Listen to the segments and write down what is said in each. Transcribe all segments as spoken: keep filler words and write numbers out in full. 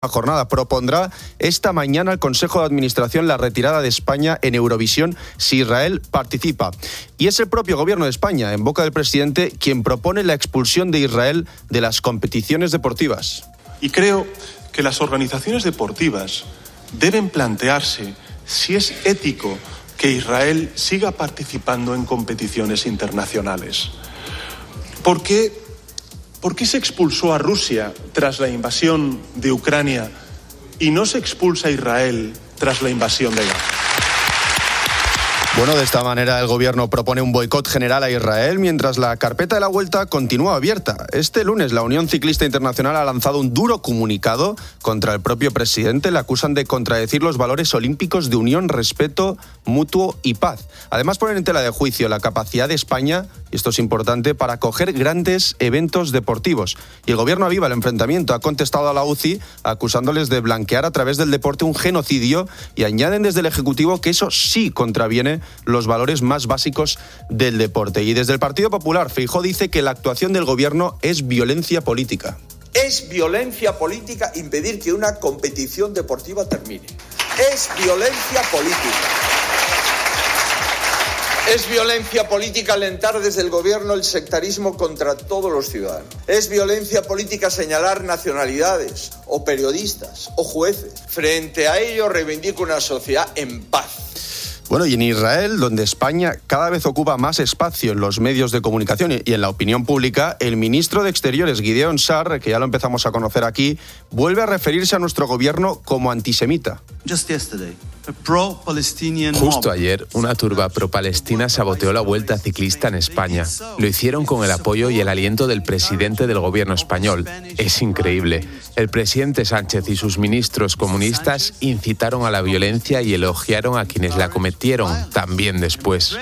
jornada. Propondrá esta mañana al Consejo de Administración la retirada de España en Eurovisión si Israel participa. Y es el propio gobierno de España, en boca del presidente, quien propone la expulsión de Israel de las competiciones deportivas. Y creo que las organizaciones deportivas deben plantearse si es ético que Israel siga participando en competiciones internacionales. ¿Por qué? ¿Por qué se expulsó a Rusia tras la invasión de Ucrania y no se expulsa a Israel tras la invasión de Gaza? Bueno, de esta manera el gobierno propone un boicot general a Israel mientras la carpeta de la vuelta continúa abierta. Este lunes la Unión Ciclista Internacional ha lanzado un duro comunicado contra el propio presidente. Le acusan de contradecir los valores olímpicos de unión, respeto mutuo y paz. Además ponen en tela de juicio la capacidad de España, y esto es importante, para acoger grandes eventos deportivos. Y el gobierno aviva el enfrentamiento. Ha contestado a la U C I acusándoles de blanquear a través del deporte un genocidio y añaden desde el Ejecutivo que eso sí contraviene los valores más básicos del deporte. Y desde el Partido Popular, Feijóo dice que la actuación del gobierno es violencia política. Es violencia política impedir que una competición deportiva termine. Es violencia política. Es violencia política alentar desde el gobierno el sectarismo contra todos los ciudadanos. Es violencia política señalar nacionalidades o periodistas o jueces. Frente a ello reivindico una sociedad en paz. Bueno, y en Israel, donde España cada vez ocupa más espacio en los medios de comunicación y en la opinión pública, el ministro de Exteriores, Gideon Sa'ar, que ya lo empezamos a conocer aquí, vuelve a referirse a nuestro gobierno como antisemita. Justo ayer, una turba pro-palestina saboteó la Vuelta Ciclista en España. Lo hicieron con el apoyo y el aliento del presidente del gobierno español. Es increíble. El presidente Sánchez y sus ministros comunistas incitaron a la violencia y elogiaron a quienes la cometieron también después.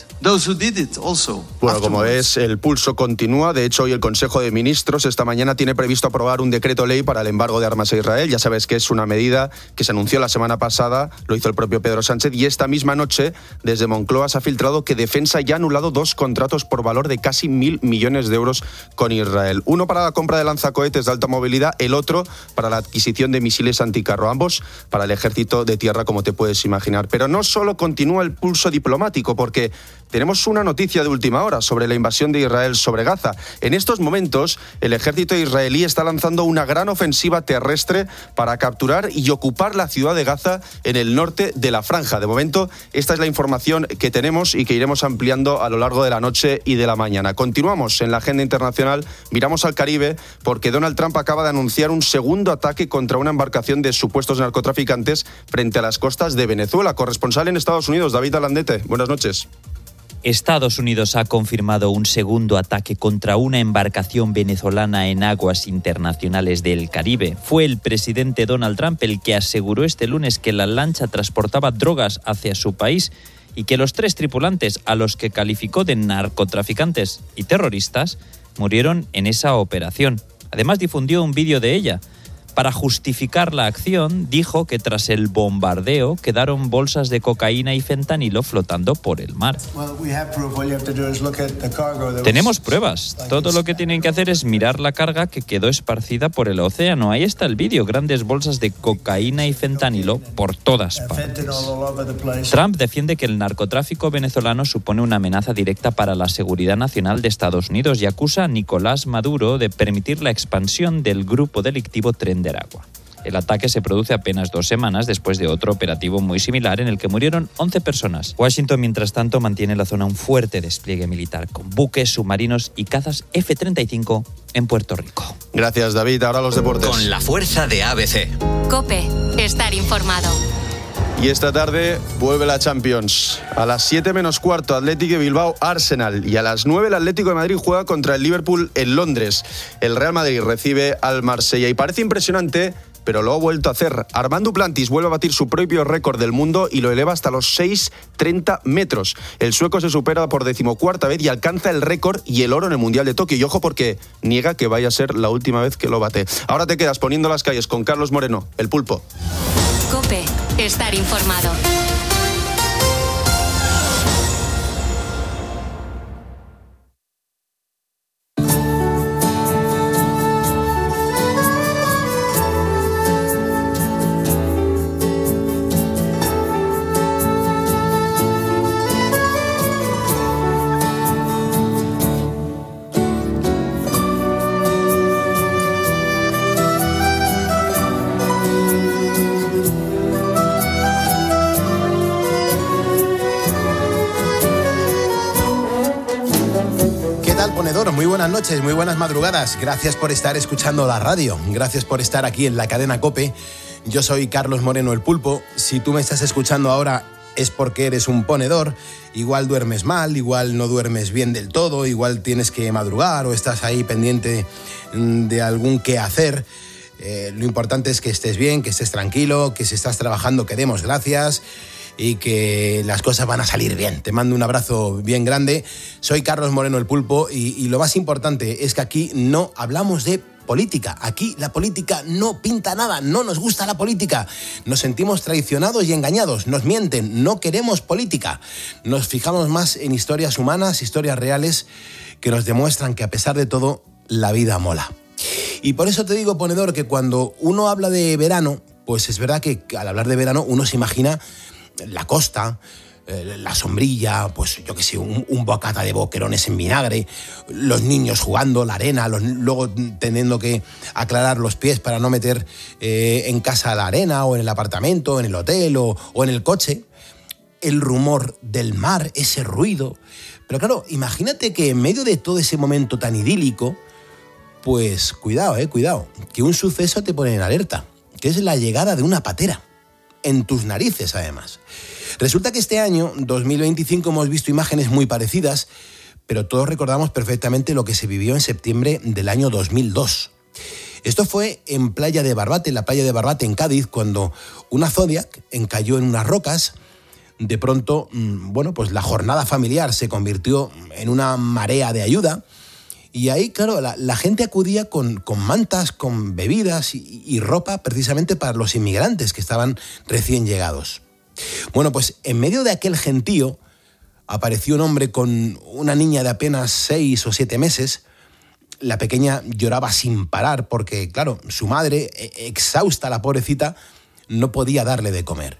Bueno, como ves, el pulso continúa. De hecho, hoy el Consejo de Ministros esta mañana tiene previsto aprobar un decreto ley para el embargo de armas a Israel. Ya sabes que es una medida que se anunció la semana pasada, lo hizo el propio Pedro Sánchez, y esta misma noche desde Moncloa se ha filtrado que Defensa ya ha anulado dos contratos por valor de casi mil millones de euros con Israel. Uno para la compra de lanzacohetes de alta movilidad, el otro para la adquisición de misiles anticarro, ambos para el ejército de tierra, como te puedes imaginar. Pero no solo continúa el pulso diplomático, porque tenemos una noticia de última hora sobre la invasión de Israel sobre Gaza. En estos momentos, el ejército israelí está lanzando una gran ofensiva terrestre para capturar y ocupar la ciudad de Gaza en el norte de la franja. De momento, esta es la información que tenemos y que iremos ampliando a lo largo de la noche y de la mañana. Continuamos en la agenda internacional, miramos al Caribe, porque Donald Trump acaba de anunciar un segundo ataque contra una embarcación de supuestos narcotraficantes frente a las costas de Venezuela. Corresponsal en Estados Unidos, David Alandete. Buenas noches. Estados Unidos ha confirmado un segundo ataque contra una embarcación venezolana en aguas internacionales del Caribe. Fue el presidente Donald Trump el que aseguró este lunes que la lancha transportaba drogas hacia su país y que los tres tripulantes, a los que calificó de narcotraficantes y terroristas, murieron en esa operación. Además, difundió un vídeo de ella. Para justificar la acción, dijo que tras el bombardeo quedaron bolsas de cocaína y fentanilo flotando por el mar. Tenemos pruebas. Todo lo que tienen que hacer es mirar la carga que quedó esparcida por el océano. Ahí está el vídeo, grandes bolsas de cocaína y fentanilo por todas partes. Trump defiende que el narcotráfico venezolano supone una amenaza directa para la seguridad nacional de Estados Unidos y acusa a Nicolás Maduro de permitir la expansión del grupo delictivo Tren de Aragua. El ataque se produce apenas dos semanas después de otro operativo muy similar en el que murieron once personas. Washington, mientras tanto, mantiene en la zona un fuerte despliegue militar con buques, submarinos y cazas F treinta y cinco en Puerto Rico. Gracias, David. Ahora los deportes. Con la fuerza de A B C. COPE. Estar informado. Y esta tarde vuelve la Champions. A las siete menos cuarto, Athletic de Bilbao, Arsenal. Y a las nueve, el Atlético de Madrid juega contra el Liverpool en Londres. El Real Madrid recibe al Marsella. Y parece impresionante, pero lo ha vuelto a hacer. Armand Duplantis vuelve a batir su propio récord del mundo y lo eleva hasta los seis coma treinta metros. El sueco se supera por decimocuarta vez y alcanza el récord y el oro en el Mundial de Tokio. Y ojo, porque niega que vaya a ser la última vez que lo bate. Ahora te quedas poniendo las calles con Carlos Moreno, el Pulpo. COPE. Estar informado. buenas noches, muy buenas madrugadas. Gracias por estar escuchando la radio. Gracias por estar aquí en la cadena COPE. Yo soy Carlos Moreno, el Pulpo. Si tú me estás escuchando ahora es porque eres un ponedor. Igual duermes mal, igual no duermes bien del todo, igual tienes que madrugar o estás ahí pendiente de algún quehacer. Eh, lo importante es que estés bien, que estés tranquilo, que si estás trabajando que demos gracias y que las cosas van a salir bien. Te mando un abrazo bien grande. Soy Carlos Moreno, el Pulpo, y, y lo más importante es que aquí no hablamos de política. Aquí la política no pinta nada, no nos gusta la política. Nos sentimos traicionados y engañados, nos mienten, no queremos política. Nos fijamos más en historias humanas, historias reales, que nos demuestran que a pesar de todo, la vida mola. Y por eso te digo, ponedor, que cuando uno habla de verano, pues es verdad que al hablar de verano uno se imagina la costa, eh, la sombrilla, pues yo qué sé, un, un bocata de boquerones en vinagre, los niños jugando, la arena, los, luego teniendo que aclarar los pies para no meter eh, en casa la arena, o en el apartamento, en el hotel o, o en el coche, el rumor del mar, ese ruido. Pero claro, imagínate que en medio de todo ese momento tan idílico, pues cuidado, eh, cuidado, que un suceso te pone en alerta, que es la llegada de una patera. En tus narices, además. Resulta que este año, dos mil veinticinco, hemos visto imágenes muy parecidas, pero todos recordamos perfectamente lo que se vivió en septiembre del año dos mil dos. Esto fue en Playa de Barbate, en la playa de Barbate, en Cádiz, cuando una Zodiac encalló en unas rocas. De pronto, bueno, pues la jornada familiar se convirtió en una marea de ayuda. Y ahí, claro, la, la gente acudía con, con mantas, con bebidas y, y ropa precisamente para los inmigrantes que estaban recién llegados. Bueno, pues en medio de aquel gentío apareció un hombre con una niña de apenas seis o siete meses. La pequeña lloraba sin parar porque, claro, su madre, exhausta la pobrecita, no podía darle de comer.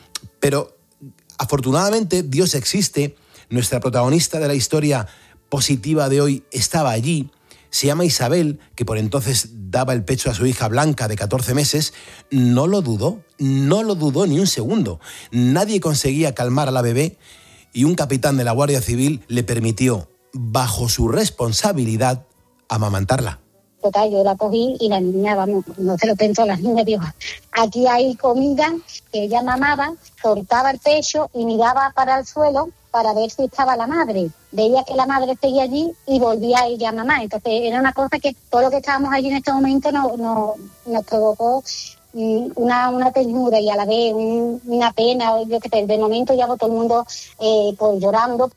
Pero afortunadamente Dios existe. Nuestra protagonista de la historia positiva de hoy estaba allí. Se llama Isabel, que por entonces daba el pecho a su hija Blanca de catorce meses. No lo dudó, no lo dudó ni un segundo. Nadie conseguía calmar a la bebé y un capitán de la Guardia Civil le permitió, bajo su responsabilidad, amamantarla. Total, yo la cogí y la niña, vamos, no se lo pensó, la niña dijo, aquí hay comida, que ella mamaba, soltaba el pecho y miraba para el suelo para ver si estaba la madre. Veía que la madre seguía allí y volvía ella a mamá. Entonces era una cosa que todo lo que estábamos allí en este momento no, no, nos provocó una, una ternura y a la vez un, una pena. Yo que sé, de momento ya todo el mundo eh, pues llorando.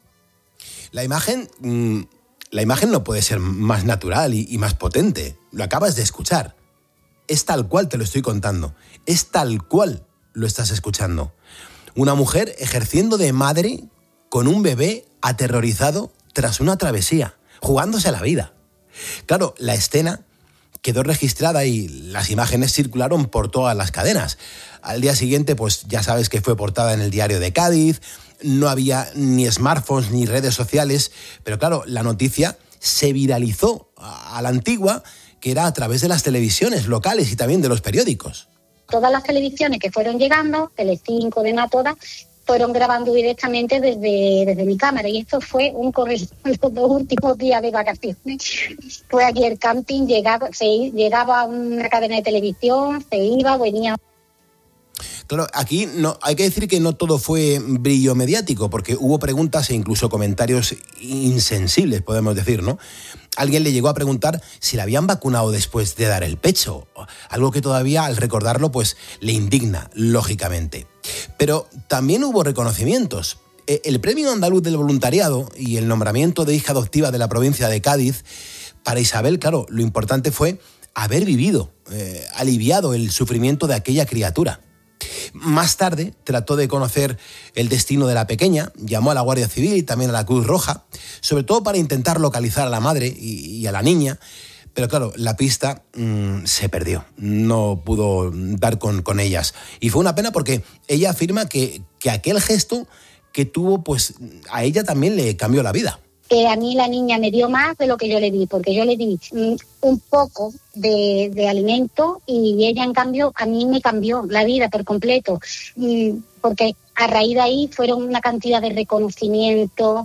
La imagen... Mmm... La imagen no puede ser más natural y, y más potente. Lo acabas de escuchar. Es tal cual te lo estoy contando. Es tal cual lo estás escuchando. Una mujer ejerciendo de madre con un bebé aterrorizado tras una travesía, jugándose a la vida. Claro, la escena quedó registrada y las imágenes circularon por todas las cadenas. Al día siguiente, pues ya sabes que fue portada en el Diario de Cádiz. No había ni smartphones ni redes sociales, pero claro, la noticia se viralizó a la antigua, que era a través de las televisiones locales y también de los periódicos. Todas las televisiones que fueron llegando, Telecinco, demás, todas, fueron grabando directamente desde, desde mi cámara. Y esto fue un correo los dos últimos días de vacaciones. Fue aquí el camping, llegaba, se, llegaba una cadena de televisión, se iba, venía... Claro, aquí no, hay que decir que no todo fue brillo mediático, porque hubo preguntas e incluso comentarios insensibles, podemos decir, ¿no? Alguien le llegó a preguntar si la habían vacunado después de dar el pecho, algo que todavía al recordarlo pues le indigna, lógicamente. Pero también hubo reconocimientos. El Premio Andaluz del Voluntariado y el nombramiento de hija adoptiva de la provincia de Cádiz, para Isabel, claro, lo importante fue haber vivido, eh, aliviado el sufrimiento de aquella criatura. Más tarde trató de conocer el destino de la pequeña, llamó a la Guardia Civil y también a la Cruz Roja, sobre todo para intentar localizar a la madre y, y a la niña, pero claro, la pista mmm, se perdió, no pudo dar con, con ellas. Y fue una pena porque ella afirma que, que aquel gesto que tuvo, pues a ella también le cambió la vida. Que a mí la niña me dio más de lo que yo le di, porque yo le di mm, un poco de, de alimento y ella, en cambio, a mí me cambió la vida por completo, mm, porque a raíz de ahí fueron una cantidad de reconocimientos,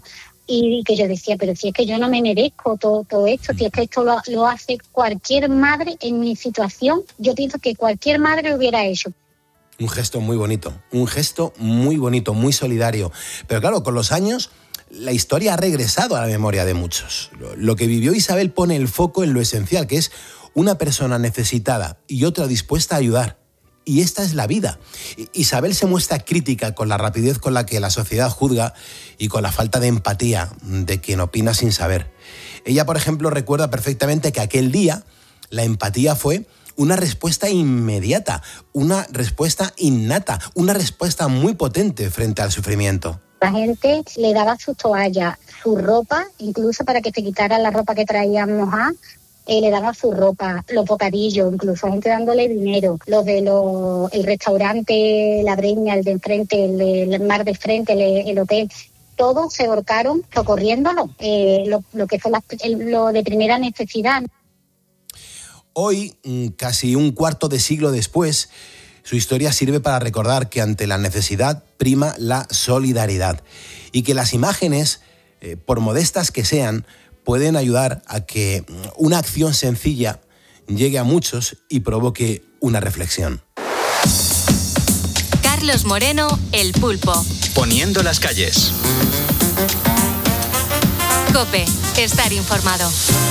y que yo decía, pero si es que yo no me merezco todo, todo esto, si es que esto lo, lo hace cualquier madre en mi situación, yo pienso que cualquier madre lo hubiera hecho. Un gesto muy bonito, un gesto muy bonito, muy solidario. Pero claro, con los años, la historia ha regresado a la memoria de muchos. Lo que vivió Isabel pone el foco en lo esencial, que es una persona necesitada y otra dispuesta a ayudar. Y esta es la vida. Isabel se muestra crítica con la rapidez con la que la sociedad juzga y con la falta de empatía de quien opina sin saber. Ella, por ejemplo, recuerda perfectamente que aquel día la empatía fue una respuesta inmediata, una respuesta innata, una respuesta muy potente frente al sufrimiento. La gente le daba su toalla, su ropa, incluso para que se quitara la ropa que traían mojada, eh, le daba su ropa, los bocadillos, incluso gente dándole dinero, los de los, el restaurante, la Breña, el de enfrente, el, el mar de frente, el, el hotel. Todos se ahorcaron socorriéndolo, eh, lo, lo que fue la, lo de primera necesidad. Hoy, casi un cuarto de siglo después, su historia sirve para recordar que ante la necesidad prima la solidaridad y que las imágenes, eh, por modestas que sean, pueden ayudar a que una acción sencilla llegue a muchos y provoque una reflexión. Carlos Moreno, El Pulpo. Poniendo las calles. COPE, estar informado.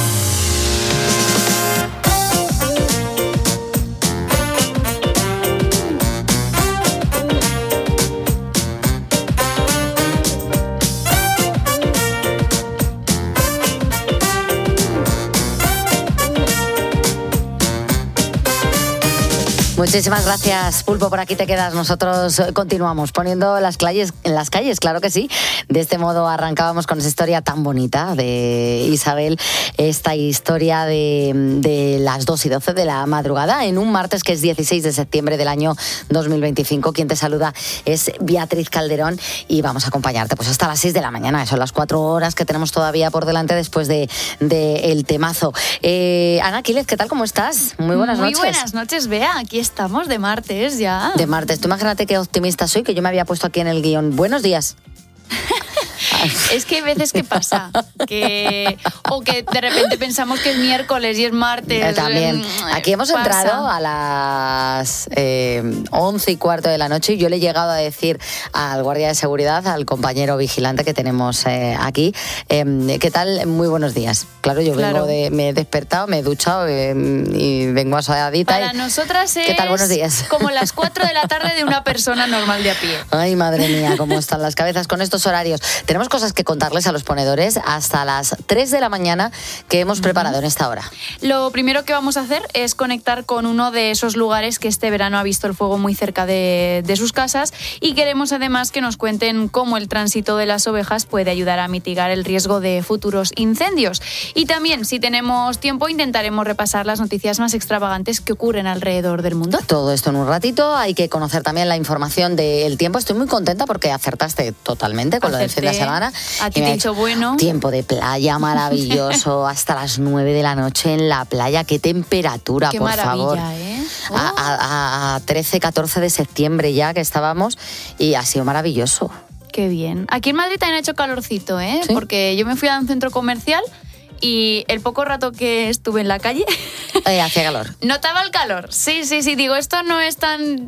Muchísimas gracias, Pulpo, por aquí te quedas. Nosotros continuamos poniendo las calles, en las calles, claro que sí. De este modo arrancábamos con esa historia tan bonita de Isabel, esta historia de, de las dos y doce de la madrugada, en un martes que es dieciséis de septiembre del año dos mil veinticinco. Quien te saluda es Beatriz Calderón y vamos a acompañarte pues hasta las seis de la mañana. Son las cuatro horas que tenemos todavía por delante después de, de el temazo. Eh, Ana Quílez, ¿qué tal? ¿Cómo estás? Muy buenas Muy noches. Muy buenas noches, Bea. Aquí estamos de martes ya. De martes. Tú imagínate qué optimista soy, que yo me había puesto aquí en el guión. Buenos días. Es que hay veces que pasa que o que de repente pensamos que es miércoles y es martes. Eh, también. Aquí hemos pasa. entrado a las eh, once y cuarto de la noche y yo le he llegado a decir al guardia de seguridad, al compañero vigilante que tenemos eh, aquí, eh, ¿qué tal? Muy buenos días. Claro, yo Claro. vengo de, me he despertado, me he duchado eh, y vengo asadita. Para y, nosotras es ¿qué tal? Buenos días. como las cuatro de la tarde de una persona normal de a pie. Ay, madre mía, cómo están las cabezas con estos horarios. Tenemos cosas que contarles a los ponedores hasta las tres de la mañana que hemos preparado en esta hora. Lo primero que vamos a hacer es conectar con uno de esos lugares que este verano ha visto el fuego muy cerca de, de sus casas y queremos además que nos cuenten cómo el tránsito de las ovejas puede ayudar a mitigar el riesgo de futuros incendios. Y también, si tenemos tiempo, intentaremos repasar las noticias más extravagantes que ocurren alrededor del mundo. Todo esto en un ratito. Hay que conocer también la información del tiempo. Estoy muy contenta porque acertaste totalmente con lo del fin de semana. A ti te he dicho bueno. Tiempo de playa maravilloso hasta las nueve de la noche en la playa. Qué temperatura, Qué por maravilla, favor. ¿eh? Oh. A, a, a trece, catorce de septiembre ya que estábamos y ha sido maravilloso. Qué bien. Aquí en Madrid también ha hecho calorcito, ¿eh? ¿Sí? Porque yo me fui a un centro comercial y el poco rato que estuve en la calle eh, hacía calor. Notaba el calor. Sí, sí, sí. Digo, esto no es tan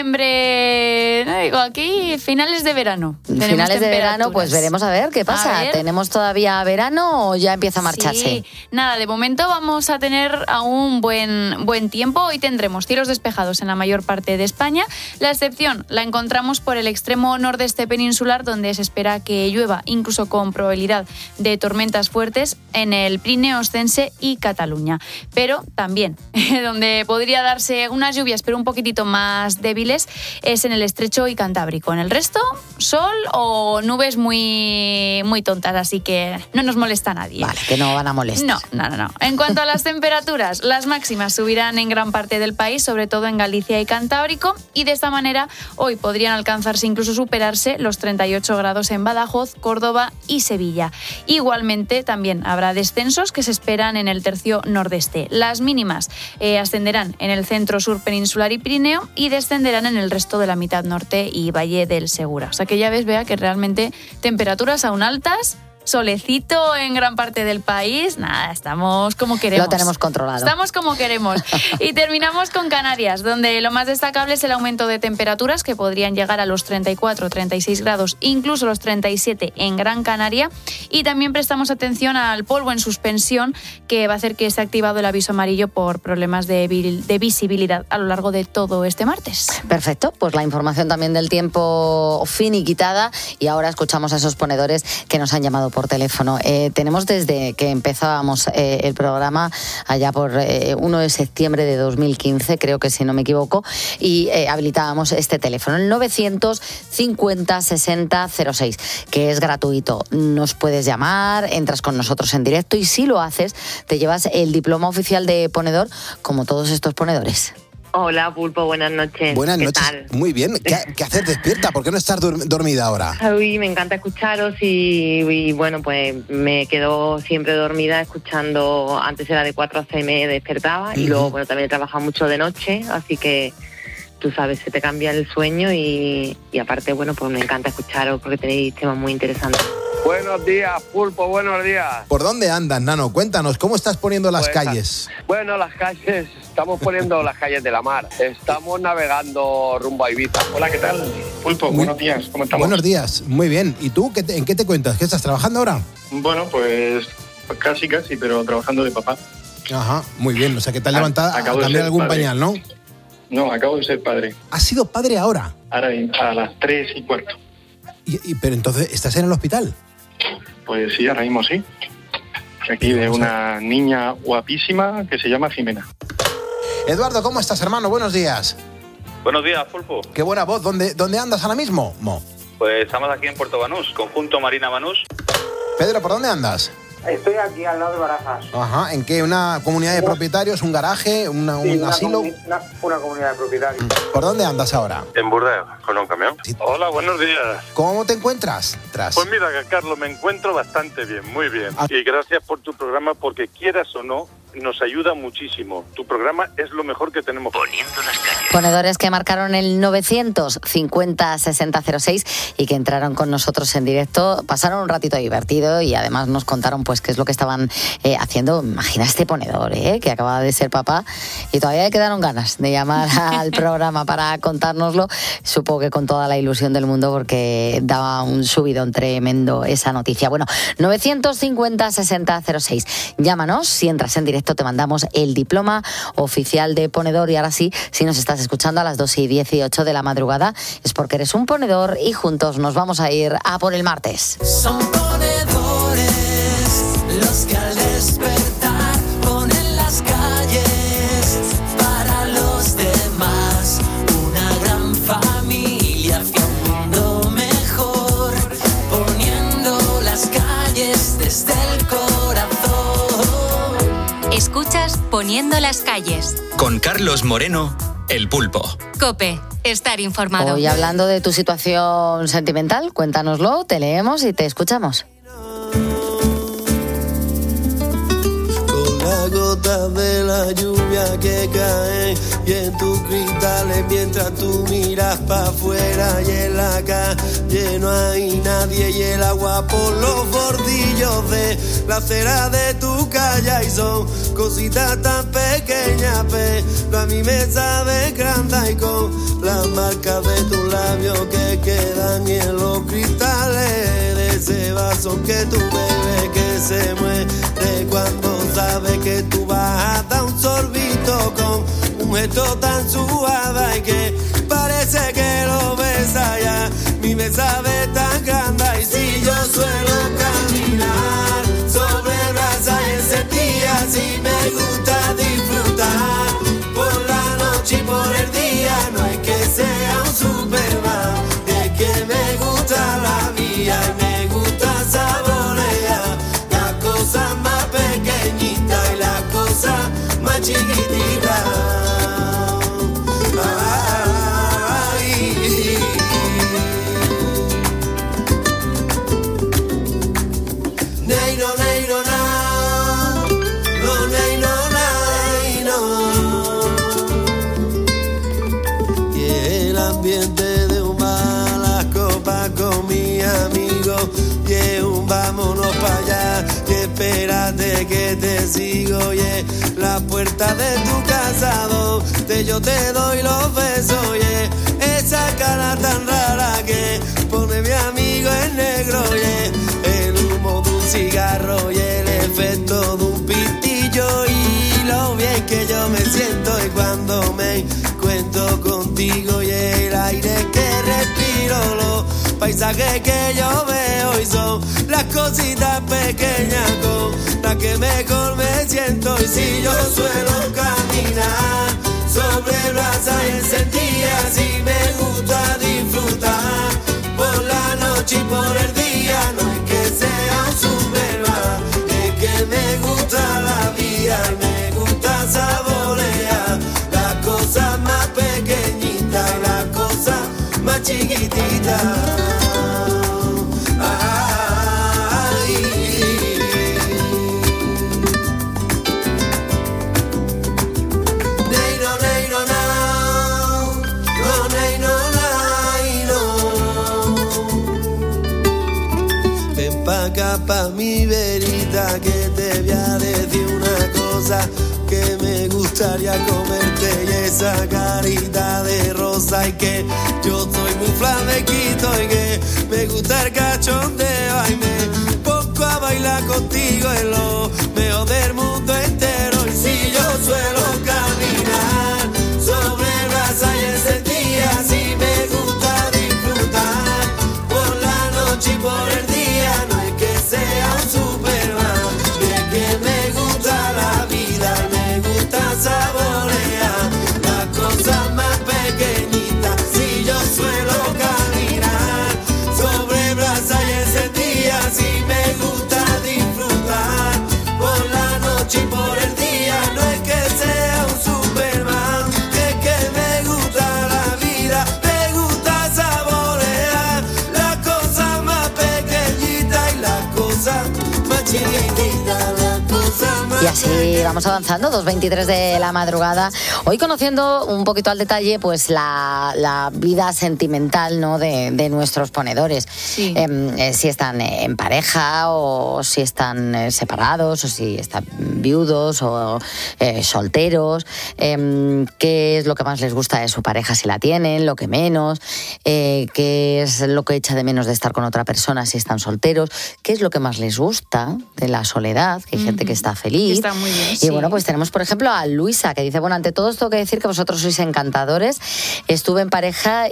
septiembre. No, digo, aquí finales de verano. Finales de verano, pues veremos a ver qué pasa. ver. ¿Tenemos todavía verano o ya empieza a marcharse? Sí. Nada, de momento vamos a tener aún buen, buen tiempo. Hoy tendremos cielos despejados en la mayor parte de España. La excepción la encontramos por el extremo nordeste peninsular, donde se espera que llueva, incluso con probabilidad de tormentas fuertes en el Pirineo Ostense y Cataluña. Pero también, donde podría darse unas lluvias, pero un poquitito más débiles, es en el Estrecho y Cantábrico. En el resto, sol o nubes muy, muy tontas, así que no nos molesta a nadie. Vale, que no van a molestar. No, no, no, no. En cuanto a las temperaturas, las máximas subirán en gran parte del país, sobre todo en Galicia y Cantábrico, y de esta manera hoy podrían alcanzarse, incluso superarse, los treinta y ocho grados en Badajoz, Córdoba y Sevilla. Igualmente, también habrá descensos que se esperan en el tercio nordeste. Las mínimas eh, ascenderán en el centro sur peninsular y Pirineo y descenderán en el resto de la mitad norte y Valle del Segura. O sea que ya ves, Bea, que realmente temperaturas aún altas solecito en gran parte del país. Nada, estamos como queremos. Lo tenemos controlado. Estamos como queremos. Y terminamos con Canarias, donde lo más destacable es el aumento de temperaturas que podrían llegar a los treinta y cuatro, treinta y seis grados, incluso los treinta y siete en Gran Canaria. Y también prestamos atención al polvo en suspensión, que va a hacer que esté activado el aviso amarillo por problemas de, de visibilidad a lo largo de todo este martes. Perfecto, pues la información también del tiempo finiquitada, y ahora escuchamos a esos ponedores que nos han llamado por teléfono. Eh, tenemos desde que empezábamos eh, el programa allá por eh, uno de septiembre de dos mil quince, creo que si no me equivoco, y eh, habilitábamos este teléfono, el novecientos cincuenta sesenta cero seis, que es gratuito. Nos puedes llamar, entras con nosotros en directo y si lo haces te llevas el diploma oficial de ponedor, como todos estos ponedores. Hola, Pulpo, buenas noches. Buenas ¿Qué noches. tal? Muy bien. ¿Qué, qué haces despierta? ¿Por qué no estás dur- dormida ahora? Uy, me encanta escucharos y, y bueno, pues me quedo siempre dormida escuchando. Antes era de cuatro a seis, me despertaba, uh-huh. Y luego, bueno, también he trabajado mucho de noche, así que tú sabes, se te cambia el sueño y, y aparte, bueno, pues me encanta escucharos porque tenéis temas muy interesantes. Buenos días, Pulpo, buenos días. ¿Por dónde andas, Nano? Cuéntanos, ¿cómo estás poniendo las pues, calles? Bueno, las calles, estamos poniendo las calles de la mar. Estamos navegando rumbo a Ibiza. Hola, ¿qué tal? Pulpo, muy, buenos días, ¿cómo estamos? Buenos días, muy bien. ¿Y tú qué te, en qué te cuentas? ¿Qué estás trabajando ahora? Bueno, pues casi, casi, pero trabajando de papá. Ajá, muy bien. O sea, que te has levantado a cambiar algún padre. pañal, ¿no? No, acabo de ser padre. ¿Has sido padre ahora? Ahora a las tres y cuarto. ¿Y, y, pero entonces, ¿estás en el hospital? Pues sí, ahora mismo sí. Aquí de una niña guapísima que se llama Jimena. Eduardo, ¿cómo estás, hermano? Buenos días. Buenos días, Pulpo. Qué buena voz. ¿Dónde, dónde andas ahora mismo, Mo? Pues estamos aquí en Puerto Banús, conjunto Marina Banús. Pedro, ¿por dónde andas? Estoy aquí al lado de Barajas. Ajá, ¿en qué? ¿Una comunidad de propietarios? ¿Un garaje? Una, sí, ¿Un una asilo? Comuni- una, una comunidad de propietarios. ¿Por dónde andas ahora? En Burdeos, con un camión. Sí. Hola, buenos días. ¿Cómo te encuentras? Tras. Pues mira, Carlos, me encuentro bastante bien, muy bien. Ah. Y gracias por tu programa, porque quieras o no, nos ayuda muchísimo. Tu programa es lo mejor que tenemos. Poniendo las calles. Ponedores que marcaron el novecientos cincuenta sesenta cero seis y que entraron con nosotros en directo, pasaron un ratito divertido y además nos contaron pues qué es lo que estaban eh, haciendo. Imagina este ponedor, eh, que acaba de ser papá y todavía le quedaron ganas de llamar al programa para contárnoslo. Supongo que con toda la ilusión del mundo, porque daba un subidón tremendo esa noticia. Bueno, novecientos cincuenta sesenta cero seis. Llámanos, si entras en directo te mandamos el diploma oficial de ponedor. Y ahora sí, si nos estás escuchando a las dos y dieciocho de la madrugada, es porque eres un ponedor y juntos nos vamos a ir a por el martes. Son ponedores los que al despertar ponen las calles para los demás. Una gran familia hacia un mundo mejor, poniendo las calles desde el corazón. Escuchas Poniendo las calles. Con Carlos Moreno, El Pulpo. COPE, estar informado. Hoy hablando de tu situación sentimental, cuéntanoslo, te leemos y te escuchamos. Con la gota de la lluvia que cae y en tus cristales mientras tú miras para afuera, y en la calle no hay nadie y el agua por los bordillos de la acera de tu calle, y son cositas tan pequeñas, pero a mí me sabe grande, y con las marcas de tus labios que quedan en los cristales de ese vaso que tú bebes, que se muere cuando sabes que tú vas a dar un sorbito con un gesto tan suave y que parece que lo besa ya. Mi me sabe tan grande, y si yo suelo caminar sobre brasa y encendida, si me gusta disfrutar por la noche y por el día, no es que sea un Superman, es que me gusta la vida y me gusta saborear las cosas más pequeñitas y las cosas más chiquititas. Ambiente de un bar, las copas con mis amigos Yeah, un vámonos para allá, y espérate que te sigo, yeah. La puerta de tu casa, donde yo te doy los besos, yeah. Esa cara tan rara que pone mi amigo en negro, yeah. El humo de un cigarro y el efecto de un pitillo y lo bien que yo me siento y cuando me encuentro contigo y el aire que respiro, los paisajes que yo veo y son las cositas pequeñas con las que mejor me siento. Y si yo suelo caminar sobre brasas encendidas y me gusta disfrutar por la noche y por el día, no es que sea un superman, es que me gusta la vida y me gusta saborear las cosas más pequeñitas, las cosas más chiquititas. Pa' mi verita que te voy a decir una cosa que me gustaría comerte y esa carita de rosa y que yo soy muy flamenquito y que me gusta el cachondeo y me pongo a bailar contigo en lo mejor del mundo entero. Y si yo suelo caminar sobre brasa y encendida, si me gusta disfrutar por la noche y por el día, no sea un superman, es que me gusta la vida, me gusta saborear las cosas más pequeñitas. Si yo suelo caminar sobre brasa y encendidas, si me gusta disfrutar por la noche y por el día, no es que sea un superman, es que me gusta la vida, me gusta saborear las cosas más pequeñitas y las cosas más chiquititas, las cosas más. Y así vamos avanzando, dos veintitrés de la madrugada. Hoy conociendo un poquito al detalle pues la, la vida sentimental, ¿no?, de, de nuestros ponedores. Sí. Eh, eh, si están en pareja o si están eh, separados o si están viudos o eh, solteros. Eh, ¿Qué es lo que más les gusta de su pareja si la tienen? Lo que menos. Eh, ¿Qué es lo que echa de menos de estar con otra persona si están solteros? ¿Qué es lo que más les gusta de la soledad? Que hay uh-huh. gente que está feliz. Está muy bien, y sí. bueno, pues tenemos, por ejemplo, a Luisa, que dice, bueno, ante todo esto tengo que decir que vosotros sois encantadores. Estuve en pareja,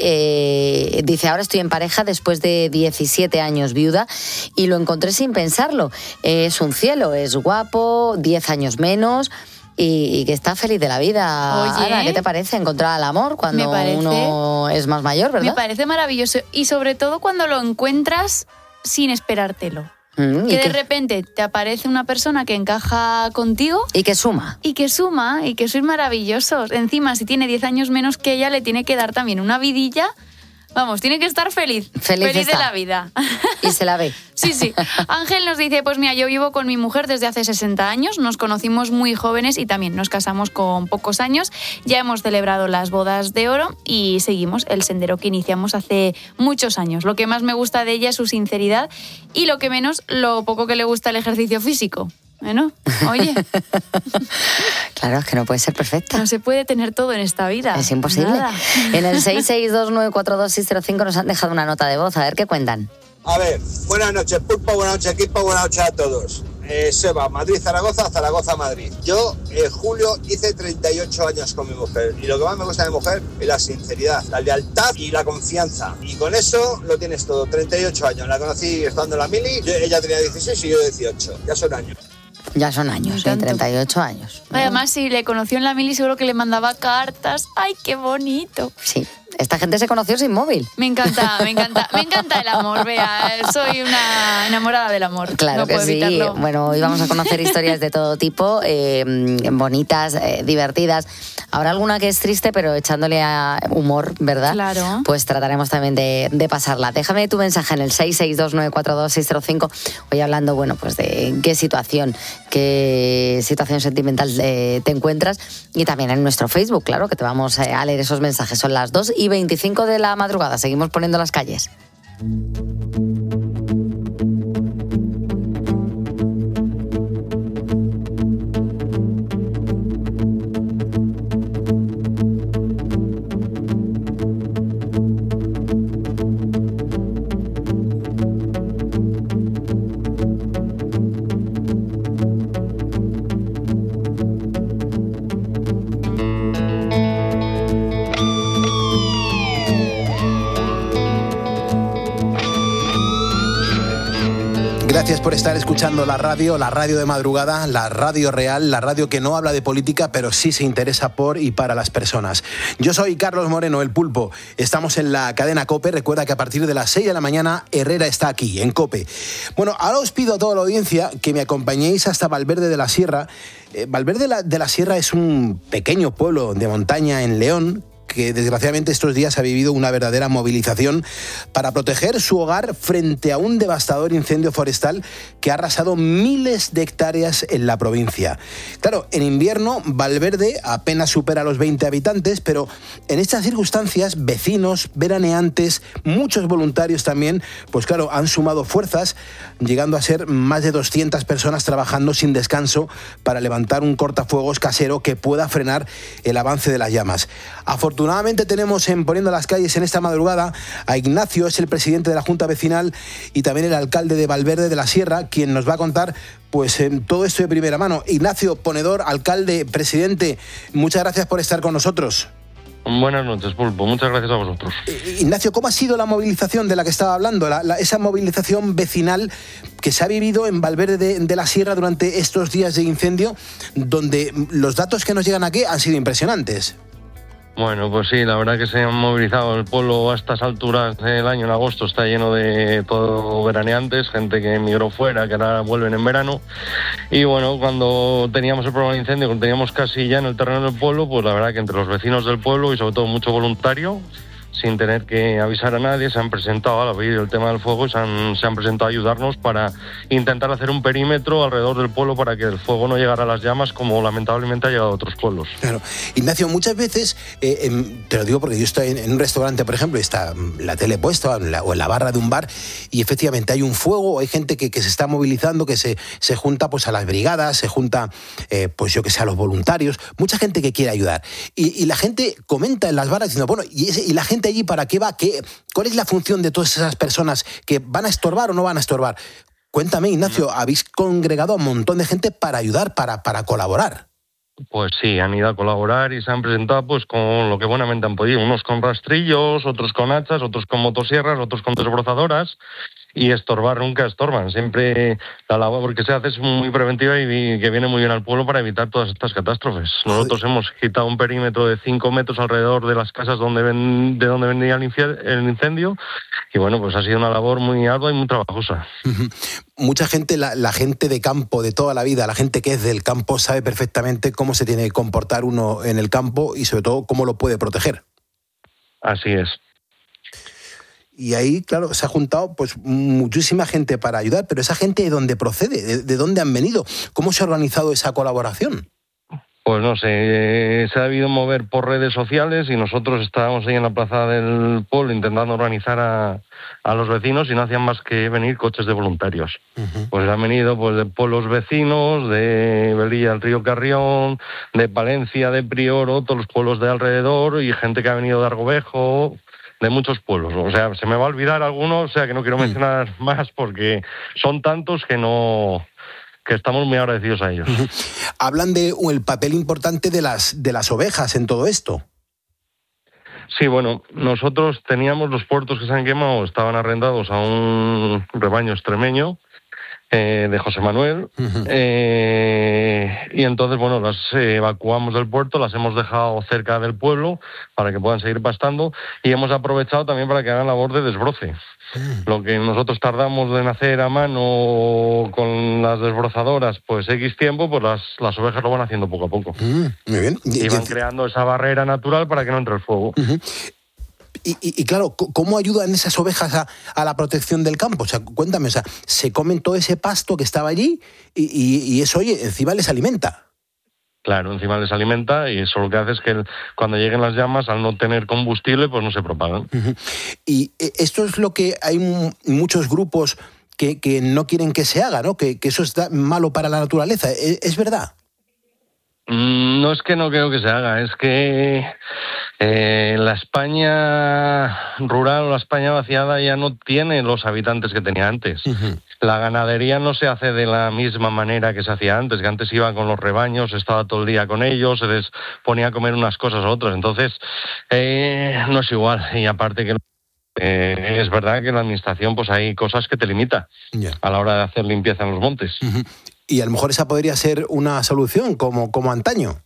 eh, dice, ahora estoy en pareja después de diecisiete años viuda y lo encontré sin pensarlo. Es un cielo, es guapo, diez años menos. Y, y que está feliz de la vida. Oye, Ana, ¿qué te parece encontrar el amor cuando parece, uno es más mayor, verdad? Me parece maravilloso. Y sobre todo cuando lo encuentras sin esperártelo. Mm, que de que, repente te aparece una persona que encaja contigo. Y que suma. Y que suma, y que sois maravillosos. Encima, si tiene diez años menos que ella, le tiene que dar también una vidilla. Vamos, tiene que estar feliz. Feliz, feliz está. de la vida. Y se la ve. Sí, sí. Ángel nos dice, pues mira, yo vivo con mi mujer desde hace sesenta años, nos conocimos muy jóvenes y también nos casamos con pocos años. Ya hemos celebrado las bodas de oro y seguimos el sendero que iniciamos hace muchos años. Lo que más me gusta de ella es su sinceridad y lo que menos, lo poco que le gusta el ejercicio físico. Bueno, oye. Claro, es que no puede ser perfecta. No se puede tener todo en esta vida. Es imposible. Nada. En el seis seis dos nueve cuatro dos seis cero cinco nos han dejado una nota de voz. A ver qué cuentan. A ver, buenas noches, Pulpo, buenas noches, equipo, buenas noches a todos. Eh, Seba, Madrid-Zaragoza, Zaragoza-Madrid. Yo, en julio, hice treinta y ocho años con mi mujer. Y lo que más me gusta de mi mujer es la sinceridad, la lealtad y la confianza. Y con eso lo tienes todo. treinta y ocho años. La conocí estando en la mili. Yo, ella tenía dieciséis y yo dieciocho. Ya son años. Ya son años, ¿eh? treinta y ocho años. ¿No? Además, si le conoció en la mili, seguro que le mandaba cartas. ¡Ay, qué bonito! Sí. Esta gente se conoció sin móvil. Me encanta, me encanta, me encanta el amor, vea, soy una enamorada del amor. Claro no que puedo sí. evitarlo. Bueno, hoy vamos a conocer historias de todo tipo, eh, bonitas, eh, divertidas. Habrá alguna que es triste, pero echándole a humor, ¿verdad? Claro. Pues trataremos también de, de pasarla. Déjame tu mensaje en el seis seis dos nueve cuatro dos seis cero cinco. Hoy hablando, bueno, pues de qué situación, qué situación sentimental eh, te encuentras. Y también en nuestro Facebook, claro, que te vamos a leer esos mensajes. Son las dos y veinticinco de la madrugada. Seguimos poniendo las calles. Gracias por estar escuchando la radio, la radio de madrugada, la radio real, la radio que no habla de política, pero sí se interesa por y para las personas. Yo soy Carlos Moreno, el Pulpo. Estamos en la cadena COPE. Recuerda que a partir de las seis de la mañana, Herrera está aquí, en COPE. Bueno, ahora os pido a toda la audiencia que me acompañéis hasta Valverde de la Sierra. Eh, Valverde de la, de la Sierra es un pequeño pueblo de montaña en León, que desgraciadamente estos días ha vivido una verdadera movilización para proteger su hogar frente a un devastador incendio forestal que ha arrasado miles de hectáreas en la provincia. Claro, en invierno Valverde apenas supera los veinte habitantes, pero en estas circunstancias vecinos, veraneantes, muchos voluntarios también, pues claro, han sumado fuerzas, llegando a ser más de doscientas personas trabajando sin descanso para levantar un cortafuegos casero que pueda frenar el avance de las llamas. Afortunadamente Afortunadamente tenemos en Poniendo las Calles en esta madrugada a Ignacio, es el presidente de la Junta Vecinal y también el alcalde de Valverde de la Sierra, quien nos va a contar pues en todo esto de primera mano. Ignacio, ponedor, alcalde, presidente, muchas gracias por estar con nosotros. Buenas noches, Pulpo. Muchas gracias a vosotros. Ignacio, ¿cómo ha sido la movilización de la que estaba hablando? La, la, esa movilización vecinal que se ha vivido en Valverde de, de la Sierra durante estos días de incendio, donde los datos que nos llegan aquí han sido impresionantes. Bueno, pues sí, la verdad que se han movilizado el pueblo a estas alturas del año, en agosto, está lleno de todo veraneantes, gente que emigró fuera, que ahora vuelven en verano. Y bueno, cuando teníamos el problema de incendio, cuando teníamos casi ya en el terreno del pueblo, pues la verdad que entre los vecinos del pueblo y sobre todo mucho voluntario, sin tener que avisar a nadie, se han presentado al oír el tema del fuego y se han, se han presentado a ayudarnos para intentar hacer un perímetro alrededor del pueblo para que el fuego no llegara a las llamas como lamentablemente ha llegado a otros pueblos. Claro. Ignacio, muchas veces, eh, eh, te lo digo porque yo estoy en, en un restaurante, por ejemplo, y está la tele puesta en la, o en la barra de un bar y efectivamente hay un fuego, hay gente que, que se está movilizando, que se, se junta pues a las brigadas, se junta eh, pues yo que sé, a los voluntarios, mucha gente que quiere ayudar. Y, y la gente comenta en las barras diciendo, bueno, y, ese, y la gente allí para qué va, ¿Qué, ¿cuál es la función de todas esas personas que van a estorbar o no van a estorbar? Cuéntame, Ignacio, habéis congregado a un montón de gente para ayudar, para, para colaborar. Pues sí, han ido a colaborar y se han presentado pues con lo que buenamente han podido, unos con rastrillos, otros con hachas, otros con motosierras, otros con desbrozadoras. Y estorbar nunca estorban, siempre la labor que se hace es muy preventiva y que viene muy bien al pueblo para evitar todas estas catástrofes. Nosotros hemos quitado un perímetro de cinco metros alrededor de las casas donde ven, de donde venía el incendio y bueno, pues ha sido una labor muy ardua y muy trabajosa. Mucha gente, la, la gente de campo de toda la vida, la gente que es del campo sabe perfectamente cómo se tiene que comportar uno en el campo y sobre todo cómo lo puede proteger. Así es. Y ahí, claro, se ha juntado pues muchísima gente para ayudar, pero esa gente ¿de dónde procede? ¿De, de dónde han venido? ¿Cómo se ha organizado esa colaboración? Pues no sé, eh, se ha debido mover por redes sociales y nosotros estábamos ahí en la plaza del pueblo intentando organizar a, a los vecinos y no hacían más que venir coches de voluntarios. Uh-huh. Pues han venido pues de pueblos vecinos, de Velilla del Río Carrión, de Palencia, de Prioro, todos los pueblos de alrededor y gente que ha venido de Argovejo, de muchos pueblos. O sea, se me va a olvidar alguno, o sea, que no quiero mencionar mm. más porque son tantos que no... que estamos muy agradecidos a ellos. Hablan de el papel importante de las, de las ovejas en todo esto. Sí, bueno, nosotros teníamos los puertos que se han quemado, estaban arrendados a un rebaño extremeño eh, de José Manuel, uh-huh. eh, y entonces, bueno, las evacuamos del puerto, las hemos dejado cerca del pueblo para que puedan seguir pastando y hemos aprovechado también para que hagan labor de desbroce. Uh-huh. Lo que nosotros tardamos en hacer a mano con las desbrozadoras, pues X tiempo, pues las, las ovejas lo van haciendo poco a poco. Uh-huh. Muy bien. Y, y van y... creando esa barrera natural para que no entre el fuego. Uh-huh. Y, y, y claro, ¿cómo ayudan esas ovejas a, a la protección del campo? O sea, cuéntame, o sea, se comen todo ese pasto que estaba allí y, y, y eso, oye, encima les alimenta. Claro, encima les alimenta y eso lo que hace es que el, cuando lleguen las llamas, al no tener combustible, pues no se propagan. Uh-huh. Y esto es lo que hay m- muchos grupos que, que no quieren que se haga, ¿no? Que, que eso es malo para la naturaleza. ¿Es, es verdad? No es que no creo que se haga, es que eh, la España rural o la España vaciada ya no tiene los habitantes que tenía antes. Uh-huh. La ganadería no se hace de la misma manera que se hacía antes, que antes iba con los rebaños, estaba todo el día con ellos, se les ponía a comer unas cosas u otras. Entonces, eh, no es igual. Y aparte que Eh, es verdad que en la administración pues hay cosas que te limita yeah. a la hora de hacer limpieza en los montes. Uh-huh. Y a lo mejor esa podría ser una solución, como, como antaño.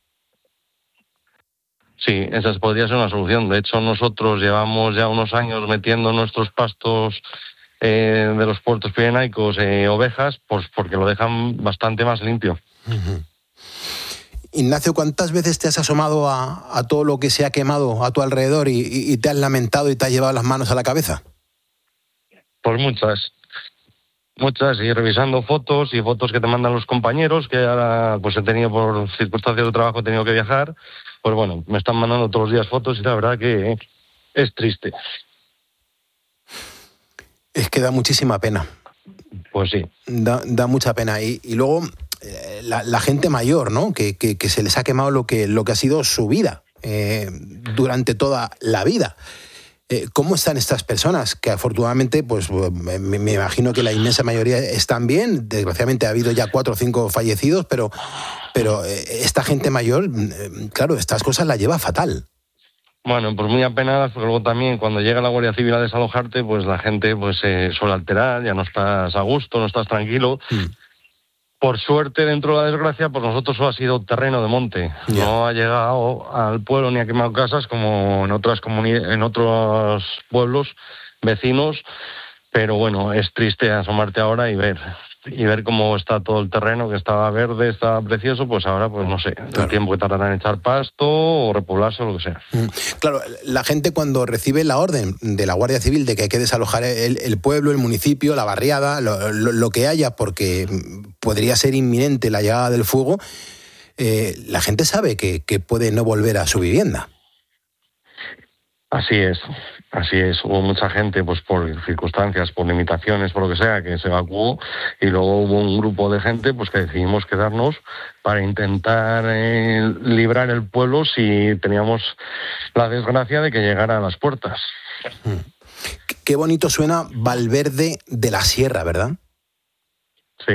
Sí, esa podría ser una solución. De hecho, nosotros llevamos ya unos años metiendo nuestros pastos eh, de los puertos pirenaicos eh, ovejas, pues porque lo dejan bastante más limpio. Uh-huh. Ignacio, ¿cuántas veces te has asomado a, a todo lo que se ha quemado a tu alrededor y, y, y te has lamentado y te has llevado las manos a la cabeza? Pues muchas. Muchas, y revisando fotos y fotos que te mandan los compañeros, que ahora pues he tenido por circunstancias de trabajo, he tenido que viajar, pues bueno, me están mandando todos los días fotos y la verdad que es triste. Es que da muchísima pena. Pues sí. Da, da mucha pena. Y, y luego eh, la, la gente mayor, ¿no? Que, que, que se les ha quemado lo que, lo que ha sido su vida, eh, durante toda la vida. Eh, ¿Cómo están estas personas? Que afortunadamente, pues me, me imagino que la inmensa mayoría están bien. Desgraciadamente ha habido ya cuatro o cinco fallecidos, pero, pero eh, esta gente mayor, eh, claro, estas cosas la lleva fatal. Bueno, pues muy apenadas, porque luego también cuando llega la Guardia Civil a desalojarte, pues la gente pues se suele alterar, ya no estás a gusto, no estás tranquilo. Mm. Por suerte, dentro de la desgracia, pues nosotros solo ha sido terreno de monte. Yeah. No ha llegado al pueblo ni ha quemado casas como en otras comunidades, en otros pueblos vecinos. Pero bueno, es triste asomarte ahora y ver y ver cómo está todo el terreno, que estaba verde, estaba precioso, pues ahora, pues no sé, claro. El tiempo que tardará en echar pasto o repoblarse o lo que sea. Claro, la gente cuando recibe la orden de la Guardia Civil de que hay que desalojar el, el pueblo, el municipio, la barriada, lo, lo, lo que haya, porque podría ser inminente la llegada del fuego, eh, la gente sabe que, que puede no volver a su vivienda. Así es, así es. Hubo mucha gente, pues por circunstancias, por limitaciones, por lo que sea, que se evacuó, y luego hubo un grupo de gente pues que decidimos quedarnos para intentar eh, librar el pueblo si teníamos la desgracia de que llegara a las puertas. Qué bonito suena Valverde de la Sierra, ¿verdad? Sí.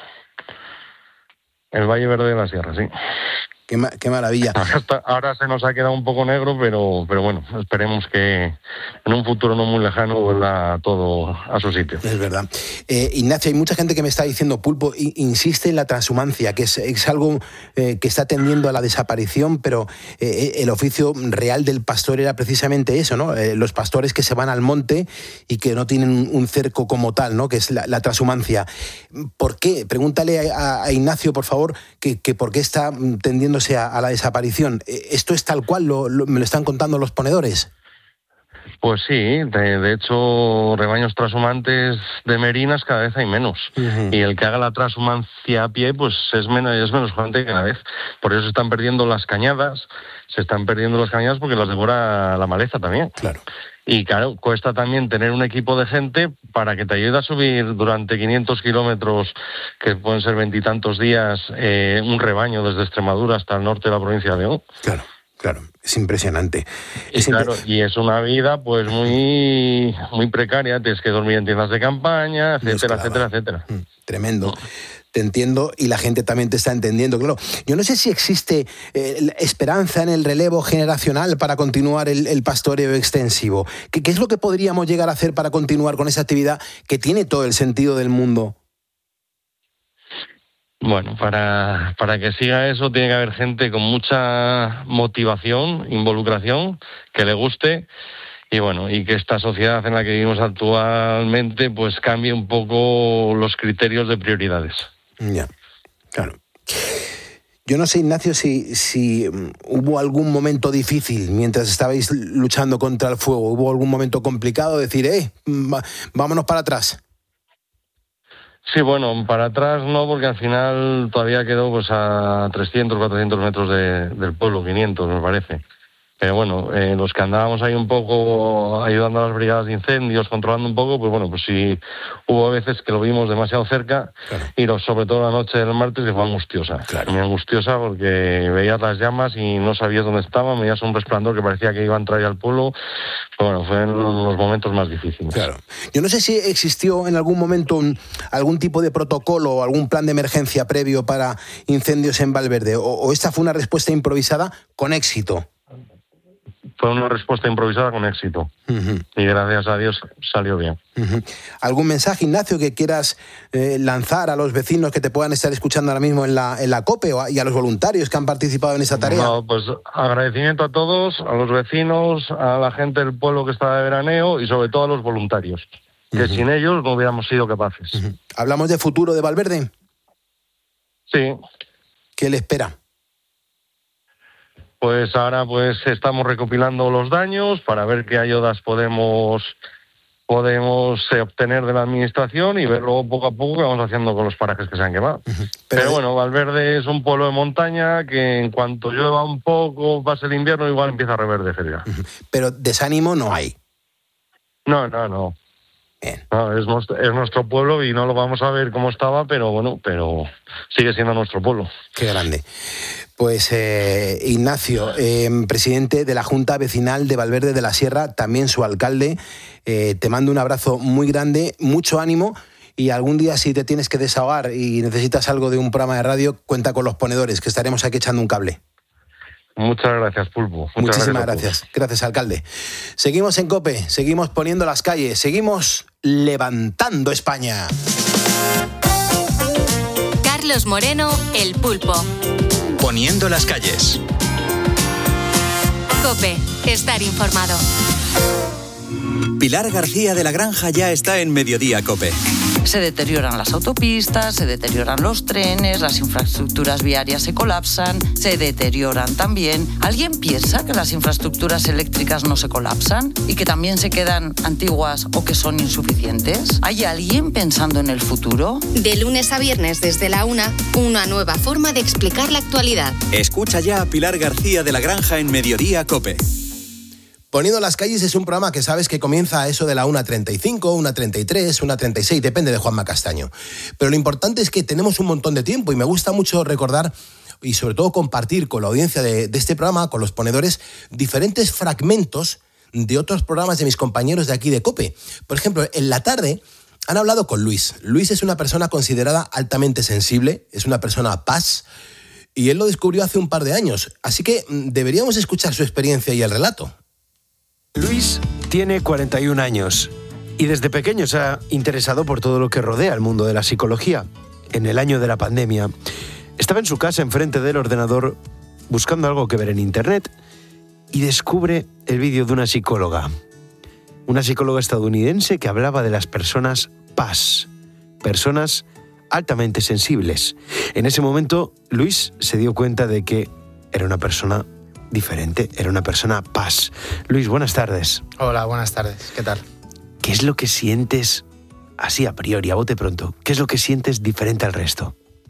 El Valle Verde de la Sierra, sí. Qué, ma- qué maravilla. Hasta ahora se nos ha quedado un poco negro, pero, pero bueno, esperemos que en un futuro no muy lejano vuelva todo a su sitio. Es verdad. Eh, Ignacio, hay mucha gente que me está diciendo, Pulpo, insiste en la transhumancia, que es, es algo eh, que está tendiendo a la desaparición, pero eh, el oficio real del pastor era precisamente eso, ¿no? Eh, los pastores que se van al monte y que no tienen un cerco como tal, ¿no? Que es la, la transhumancia. ¿Por qué? Pregúntale a, a Ignacio, por favor, que, que por qué está tendiendo A, a la desaparición. ¿Esto es tal cual? Lo, lo, ¿Me lo están contando los ponedores? Pues sí, de, de hecho, rebaños transhumantes de merinas cada vez hay menos. Uh-huh. Y el que haga la transhumancia a pie, pues es menos, es menos gente cada vez. Por eso se están perdiendo las cañadas, se están perdiendo las cañadas porque las devora la maleza también. Claro. Y claro, cuesta también tener un equipo de gente para que te ayude a subir durante quinientos kilómetros, que pueden ser veintitantos días, eh, un rebaño desde Extremadura hasta el norte de la provincia de León. Claro, claro, es impresionante. Y, es claro, impre... y es una vida pues muy, muy precaria, tienes que dormir en tiendas de campaña, etcétera, etcétera, etcétera. Mm, tremendo. Te entiendo y la gente también te está entendiendo, claro. Yo no sé si existe eh, esperanza en el relevo generacional para continuar el, el pastoreo extensivo. ¿Qué, ¿Qué es lo que podríamos llegar a hacer para continuar con esa actividad que tiene todo el sentido del mundo? Bueno, para, para que siga eso tiene que haber gente con mucha motivación, involucración, que le guste. Y bueno, y que esta sociedad en la que vivimos actualmente pues cambie un poco los criterios de prioridades. Ya, claro. Yo no sé, Ignacio, si, si hubo algún momento difícil mientras estabais luchando contra el fuego. ¿Hubo algún momento complicado? Decir, eh, vámonos para atrás. Sí, bueno, para atrás no, porque al final todavía quedó pues a trescientos, cuatrocientos metros de, del pueblo, quinientos me parece. Pero bueno, eh, los que andábamos ahí un poco ayudando a las brigadas de incendios, controlando un poco, pues bueno, pues sí hubo veces que lo vimos demasiado cerca, claro. Y lo, sobre todo la noche del martes, que fue angustiosa. Claro. Muy angustiosa porque veías las llamas y no sabías dónde estaban, veías un resplandor que parecía que iba a entrar al pueblo. Pues bueno, fue en los momentos más difíciles. Claro. Yo no sé si existió en algún momento un, algún tipo de protocolo o algún plan de emergencia previo para incendios en Valverde, o, o esta fue una respuesta improvisada con éxito. fue una respuesta improvisada con éxito. Uh-huh. Y gracias a Dios salió bien. Uh-huh. ¿Algún mensaje, Ignacio, que quieras eh, lanzar a los vecinos que te puedan estar escuchando ahora mismo en la, en la COPE o a, y a los voluntarios que han participado en esta tarea? No, pues agradecimiento a todos, a los vecinos, a la gente del pueblo que está de veraneo y sobre todo a los voluntarios, que uh-huh. sin ellos no hubiéramos sido capaces. Uh-huh. ¿Hablamos de futuro de Valverde? Sí. ¿Qué le espera? Pues ahora pues estamos recopilando los daños para ver qué ayudas podemos podemos eh, obtener de la administración y ver luego poco a poco qué vamos haciendo con los parajes que se han quemado. Uh-huh. Pero, Pero bueno, Valverde es un pueblo de montaña que en cuanto llueva un poco, pase el invierno, igual empieza a reverdecer. Uh-huh. Pero desánimo no hay. No, no, no. No, es, nuestro, es nuestro pueblo y no lo vamos a ver cómo estaba, pero bueno, pero sigue siendo nuestro pueblo. Qué grande. Pues eh, Ignacio, eh, presidente de la Junta Vecinal de Valverde de la Sierra, también su alcalde, eh, te mando un abrazo muy grande, mucho ánimo y algún día si te tienes que desahogar y necesitas algo de un programa de radio, cuenta con los ponedores, que estaremos aquí echando un cable. Muchas gracias, Pulpo. Muchas Muchísimas gracias. Gracias. gracias, alcalde. Seguimos en COPE, seguimos poniendo las calles, seguimos levantando España. Carlos Moreno, El Pulpo. Poniendo las calles. COPE, estar informado. Pilar García de la Granja ya está en Mediodía COPE. Se deterioran las autopistas, se deterioran los trenes, las infraestructuras viarias se colapsan, se deterioran también. ¿Alguien piensa que las infraestructuras eléctricas no se colapsan y que también se quedan antiguas o que son insuficientes? ¿Hay alguien pensando en el futuro? De lunes a viernes desde la una, una nueva forma de explicar la actualidad. Escucha ya a Pilar García de la Granja en Mediodía COPE. Poniendo las calles es un programa que sabes que comienza a eso de la una treinta y cinco, una treinta y tres, una treinta y seis, depende de Juanma Castaño. Pero lo importante es que tenemos un montón de tiempo y me gusta mucho recordar y sobre todo compartir con la audiencia de, de este programa, con los ponedores, diferentes fragmentos de otros programas de mis compañeros de aquí de COPE. Por ejemplo, en la tarde han hablado con Luis. Luis es una persona considerada altamente sensible, es una persona paz y él lo descubrió hace un par de años. Así que deberíamos escuchar su experiencia y el relato. Luis tiene cuarenta y un años y desde pequeño se ha interesado por todo lo que rodea el mundo de la psicología. En el año de la pandemia, estaba en su casa enfrente del ordenador buscando algo que ver en internet y descubre el vídeo de una psicóloga. Una psicóloga estadounidense que hablaba de las personas paz, personas altamente sensibles. En ese momento, Luis se dio cuenta de que era una persona diferente, era una persona paz. Luis, buenas tardes. Hola, buenas tardes. ¿Qué tal? ¿Qué es lo que sientes, así a priori, a bote pronto, qué es lo que sientes diferente al resto?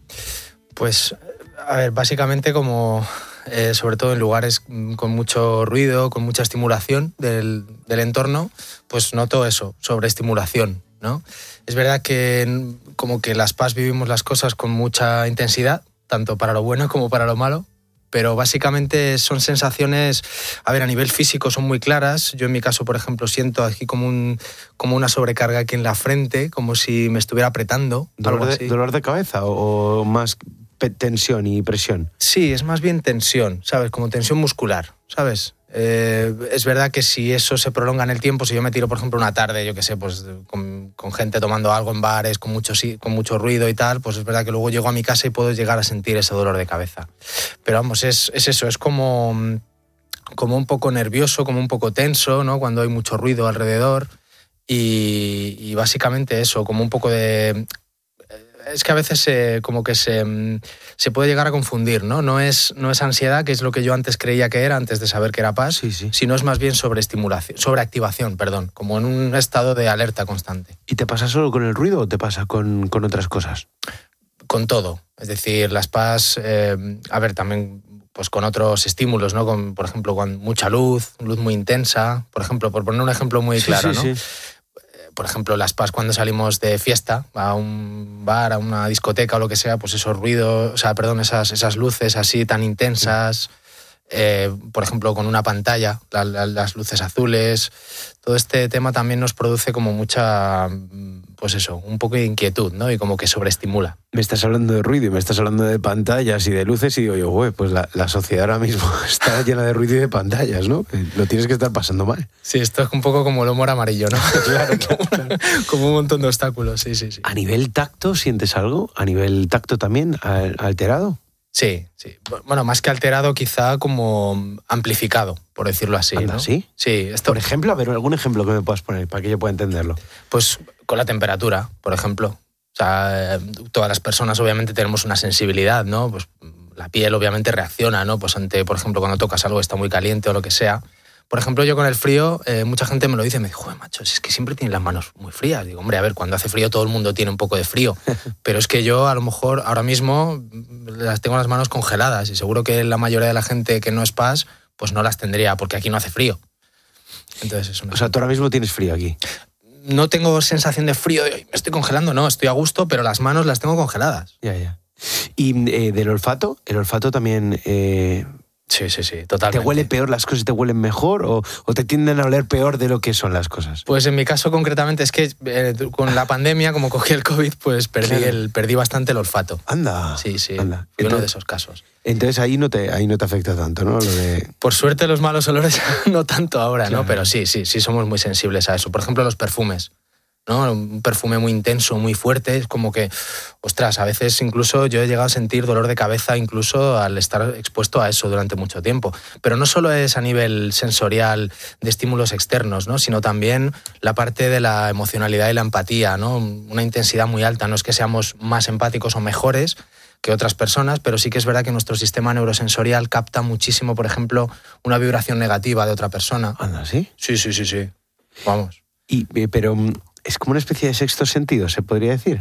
Pues, a ver, básicamente como, eh, sobre todo en lugares con mucho ruido, con mucha estimulación del, del entorno, pues noto eso, sobreestimulación, ¿no? Es verdad que como que las paz vivimos las cosas con mucha intensidad, tanto para lo bueno como para lo malo, pero básicamente son sensaciones, a ver, a nivel físico son muy claras. Yo en mi caso, por ejemplo, siento aquí como, un, como una sobrecarga aquí en la frente, como si me estuviera apretando. ¿Dolor, algo de, ¿dolor de cabeza o, o más tensión y presión? Sí, es más bien tensión, ¿sabes? Como tensión muscular, ¿sabes? Eh, es verdad que si eso se prolonga en el tiempo, si yo me tiro, por ejemplo, una tarde, yo qué sé, pues con, con gente tomando algo en bares, con mucho, con mucho ruido y tal, pues es verdad que luego llego a mi casa y puedo llegar a sentir ese dolor de cabeza. Pero vamos, es, es eso, es como, como un poco nervioso, como un poco tenso, ¿no? Cuando hay mucho ruido alrededor y, y básicamente eso, como un poco de... Es que a veces se, como que se, se puede llegar a confundir, ¿no? No es, no es ansiedad, que es lo que yo antes creía que era, antes de saber que era paz, sí, sí. Sino es más bien sobreestimulación, sobreactivación, perdón, como en un estado de alerta constante. ¿Y te pasa solo con el ruido o te pasa con, con otras cosas? Con todo. Es decir, las paz, eh, a ver, también pues con otros estímulos, ¿no? Con, por ejemplo, con mucha luz, luz muy intensa, por ejemplo, por poner un ejemplo muy sí, claro, sí, ¿no? Sí. Por ejemplo, las paz cuando salimos de fiesta a un bar, a una discoteca o lo que sea, pues esos ruidos, o sea, perdón, esas, esas luces así tan intensas, eh, por ejemplo, con una pantalla, la, la, las luces azules, todo este tema también nos produce como mucha, pues eso, un poco de inquietud, ¿no? Y como que sobreestimula. Me estás hablando de ruido y me estás hablando de pantallas y de luces y digo yo, güey, pues la, la sociedad ahora mismo está llena de ruido y de pantallas, ¿no? Lo tienes que estar pasando mal. Sí, esto es un poco como el humor amarillo, ¿no? Claro, claro. Como un montón de obstáculos, sí, sí, sí. ¿A nivel tacto sientes algo? ¿A nivel tacto también alterado? Sí, sí. Bueno, más que alterado, quizá como amplificado, por decirlo así. ¿Anda, ¿no? sí? Sí. Esto... Por ejemplo, a ver, algún ejemplo que me puedas poner para que yo pueda entenderlo. Pues con la temperatura, por ejemplo. O sea, todas las personas obviamente tenemos una sensibilidad, ¿no? Pues la piel obviamente reacciona, ¿no? Pues ante, por ejemplo, cuando tocas algo que está muy caliente o lo que sea. Por ejemplo, yo con el frío, eh, mucha gente me lo dice, me dice, joder, macho, es que siempre tienes las manos muy frías. Digo, hombre, a ver, cuando hace frío todo el mundo tiene un poco de frío, pero es que yo a lo mejor ahora mismo las tengo las manos congeladas y seguro que la mayoría de la gente que no es P A S, pues no las tendría, porque aquí no hace frío. Entonces es una... O sea, tú ahora mismo tienes frío aquí. No tengo sensación de frío, de, me estoy congelando, no, estoy a gusto, pero las manos las tengo congeladas. Ya, ya. ¿Y eh, del olfato? ¿El olfato también... Eh... Sí, sí, sí, totalmente. ¿Te huele peor, las cosas te huelen mejor o, o te tienden a oler peor de lo que son las cosas? Pues en mi caso concretamente es que eh, con la pandemia, como cogí el COVID, pues perdí, claro. el, perdí bastante el olfato. Anda. Sí, sí, anda. Entonces, uno de esos casos. Entonces ahí no te, ahí no te afecta tanto, ¿no? Lo de... Por suerte los malos olores no tanto ahora, claro. ¿no? Pero sí, sí, sí somos muy sensibles a eso. Por ejemplo, los perfumes. ¿No? Un perfume muy intenso, muy fuerte, es como que, ostras, a veces incluso yo he llegado a sentir dolor de cabeza incluso al estar expuesto a eso durante mucho tiempo. Pero no solo es a nivel sensorial de estímulos externos, ¿no? Sino también la parte de la emocionalidad y la empatía, ¿no? Una intensidad muy alta. No es que seamos más empáticos o mejores que otras personas, pero sí que es verdad que nuestro sistema neurosensorial capta muchísimo, por ejemplo, una vibración negativa de otra persona. ¿Anda, sí? Sí, sí, sí, sí. Vamos. Y, pero... ¿Es como una especie de sexto sentido, se podría decir?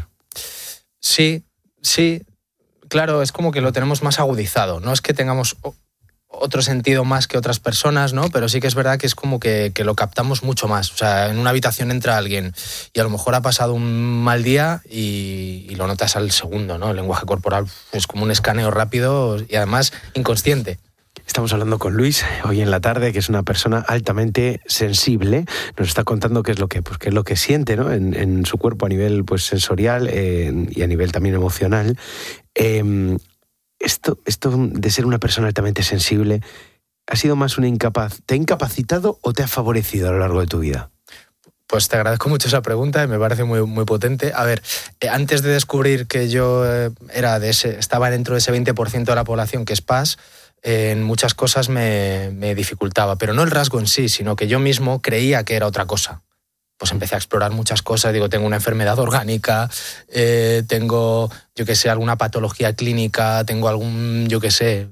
Sí, sí. Claro, es como que lo tenemos más agudizado. No es que tengamos otro sentido más que otras personas, ¿no? Pero sí que es verdad que es como que, que lo captamos mucho más. O sea, en una habitación entra alguien y a lo mejor ha pasado un mal día y, y lo notas al segundo, ¿no? El lenguaje corporal es como un escaneo rápido y además inconsciente. Estamos hablando con Luis hoy en la tarde, que es una persona altamente sensible. Nos está contando qué es lo que, pues, qué es lo que siente, ¿no? en, en su cuerpo a nivel pues, sensorial eh, y a nivel también emocional. Eh, esto, esto de ser una persona altamente sensible, ¿ha sido más una incapaz? ¿Te ha incapacitado o te ha favorecido a lo largo de tu vida? Pues te agradezco mucho esa pregunta y me parece muy, muy potente. A ver, eh, antes de descubrir que yo eh, era de ese, estaba dentro de ese veinte por ciento de la población que es P A S, en muchas cosas me, me dificultaba, pero no el rasgo en sí, sino que yo mismo creía que era otra cosa. Pues empecé a explorar muchas cosas, digo, tengo una enfermedad orgánica, eh, tengo, yo qué sé, alguna patología clínica, tengo algún, yo qué sé,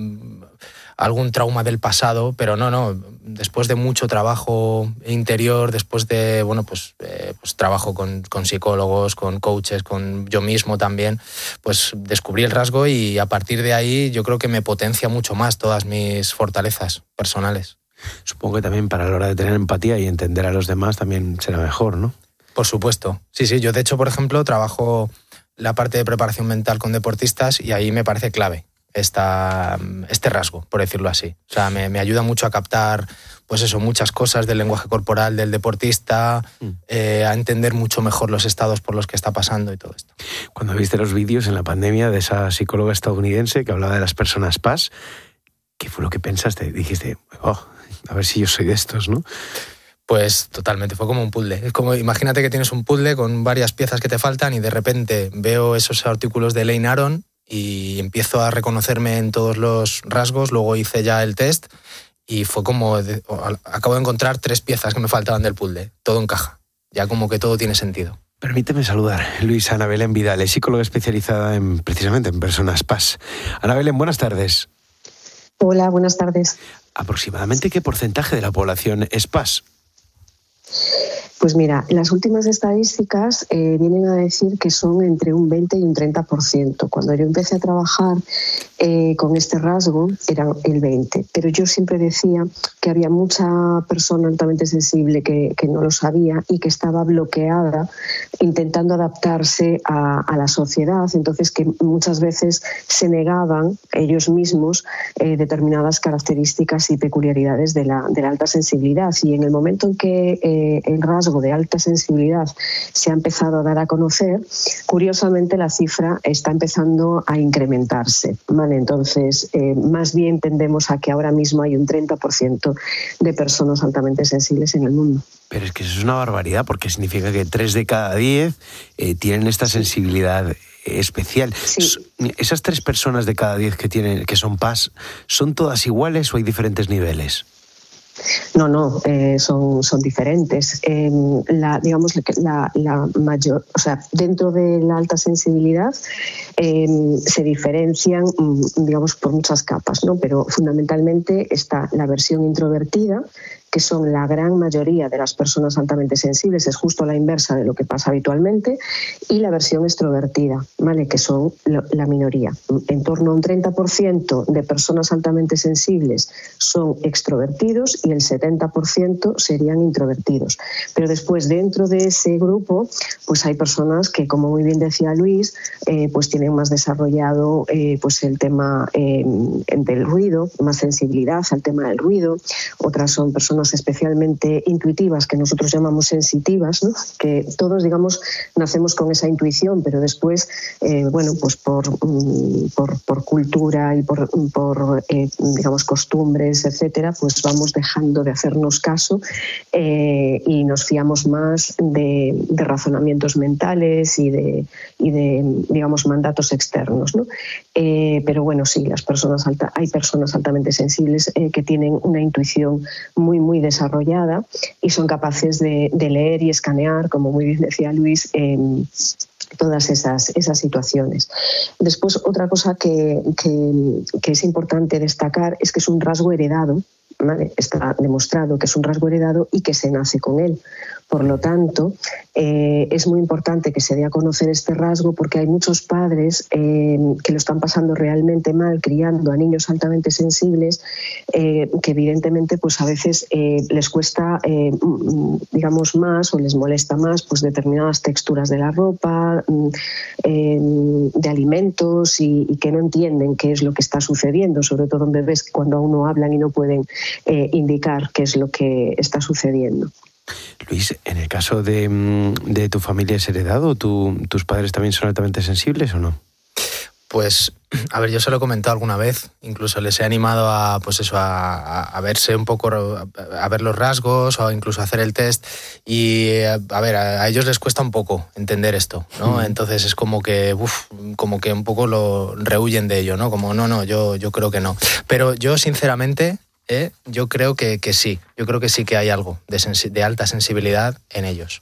algún trauma del pasado, pero no, no, después de mucho trabajo interior, después de, bueno, pues, eh, pues trabajo con, con psicólogos, con coaches, con yo mismo también, pues descubrí el rasgo y a partir de ahí yo creo que me potencia mucho más todas mis fortalezas personales. Supongo que también para la hora de tener empatía y entender a los demás también será mejor, ¿no? Por supuesto. Sí, sí, yo de hecho, por ejemplo, trabajo la parte de preparación mental con deportistas y ahí me parece clave. Esta, este rasgo, por decirlo así. O sea, me, me ayuda mucho a captar, pues eso, muchas cosas del lenguaje corporal del deportista, mm. eh, a entender mucho mejor los estados por los que está pasando y todo esto. Cuando viste los vídeos en la pandemia de esa psicóloga estadounidense que hablaba de las personas P A S, ¿qué fue lo que pensaste? Dijiste, oh, a ver si yo soy de estos, ¿no? Pues totalmente, fue como un puzzle. Es como, imagínate que tienes un puzzle con varias piezas que te faltan y de repente veo esos artículos de Lane Aron y empiezo a reconocerme en todos los rasgos, luego hice ya el test y fue como, de, acabo de encontrar tres piezas que me faltaban del puzzle, todo encaja, ya como que todo tiene sentido. Permíteme saludar, Luis Ana Belén Vidal, es psicóloga especializada en, precisamente en personas P A S. Ana Belén, buenas tardes. Hola, buenas tardes. ¿Aproximadamente qué porcentaje de la población es P A S? Pues mira, las últimas estadísticas eh, vienen a decir que son entre un veinte y un treinta por ciento. Cuando yo empecé a trabajar eh, con este rasgo era el veinte, pero yo siempre decía que había mucha persona altamente sensible que, que no lo sabía y que estaba bloqueada intentando adaptarse a, a la sociedad, entonces que muchas veces se negaban ellos mismos eh, determinadas características y peculiaridades de la, de la alta sensibilidad. Y en el momento en que eh, el rasgo de alta sensibilidad se ha empezado a dar a conocer, curiosamente la cifra está empezando a incrementarse, ¿vale? Entonces, eh, más bien tendemos a que ahora mismo hay un treinta por ciento de personas altamente sensibles en el mundo. Pero es que eso es una barbaridad, porque significa que tres de cada diez eh, tienen esta sensibilidad especial. Sí. Esas tres personas de cada diez que tienen, que son P A S, ¿son todas iguales o hay diferentes niveles? No, no, eh, son, son diferentes. Eh, la, digamos la, la mayor, o sea, dentro de la alta sensibilidad eh, se diferencian, digamos, por muchas capas, ¿no? Pero fundamentalmente está la versión introvertida, que son la gran mayoría de las personas altamente sensibles, es justo la inversa de lo que pasa habitualmente, y la versión extrovertida, ¿vale? Que son la minoría. En torno a un treinta por ciento de personas altamente sensibles son extrovertidos y el setenta por ciento serían introvertidos. Pero después, dentro de ese grupo, pues hay personas que, como muy bien decía Luis, eh, pues tienen más desarrollado eh, pues el tema eh, del ruido, más sensibilidad al tema del ruido. Otras son personas especialmente intuitivas, que nosotros llamamos sensitivas, ¿no? Que todos, digamos, nacemos con esa intuición, pero después, eh, bueno, pues por, por, por cultura y por, por eh, digamos, costumbres, etcétera, pues vamos dejando de hacernos caso eh, y nos fiamos más de, de razonamientos mentales y de, y de, digamos, mandatos externos, ¿no? Eh, pero bueno, sí, las personas alta, hay personas altamente sensibles eh, que tienen una intuición muy, muy desarrollada y son capaces de, de leer y escanear, como muy bien decía Luis, eh, todas esas, esas situaciones. Después, otra cosa que, que, que es importante destacar es que es un rasgo heredado, ¿vale? Está demostrado que es un rasgo heredado y que se nace con él. Por lo tanto, eh, es muy importante que se dé a conocer este rasgo, porque hay muchos padres eh, que lo están pasando realmente mal criando a niños altamente sensibles, eh, que evidentemente pues a veces eh, les cuesta, eh, digamos, más o les molesta más pues determinadas texturas de la ropa, eh, de alimentos y, y que no entienden qué es lo que está sucediendo, sobre todo en bebés cuando aún no hablan y no pueden eh, indicar qué es lo que está sucediendo. Luis, en el caso de, de tu familia, ¿es heredado? ¿Tu, ¿Tus padres también son altamente sensibles o no? Pues, a ver, yo se lo he comentado alguna vez, incluso les he animado a, pues eso, a, a verse un poco, a ver los rasgos o incluso hacer el test y, a ver, a ellos les cuesta un poco entender esto, ¿no? Mm. Entonces es como que, uf, como que un poco lo rehuyen de ello, ¿no? Como, no, no, yo, yo creo que no. Pero yo, sinceramente... Eh, yo creo que, que sí, yo creo que sí que hay algo de, sensi- de alta sensibilidad en ellos.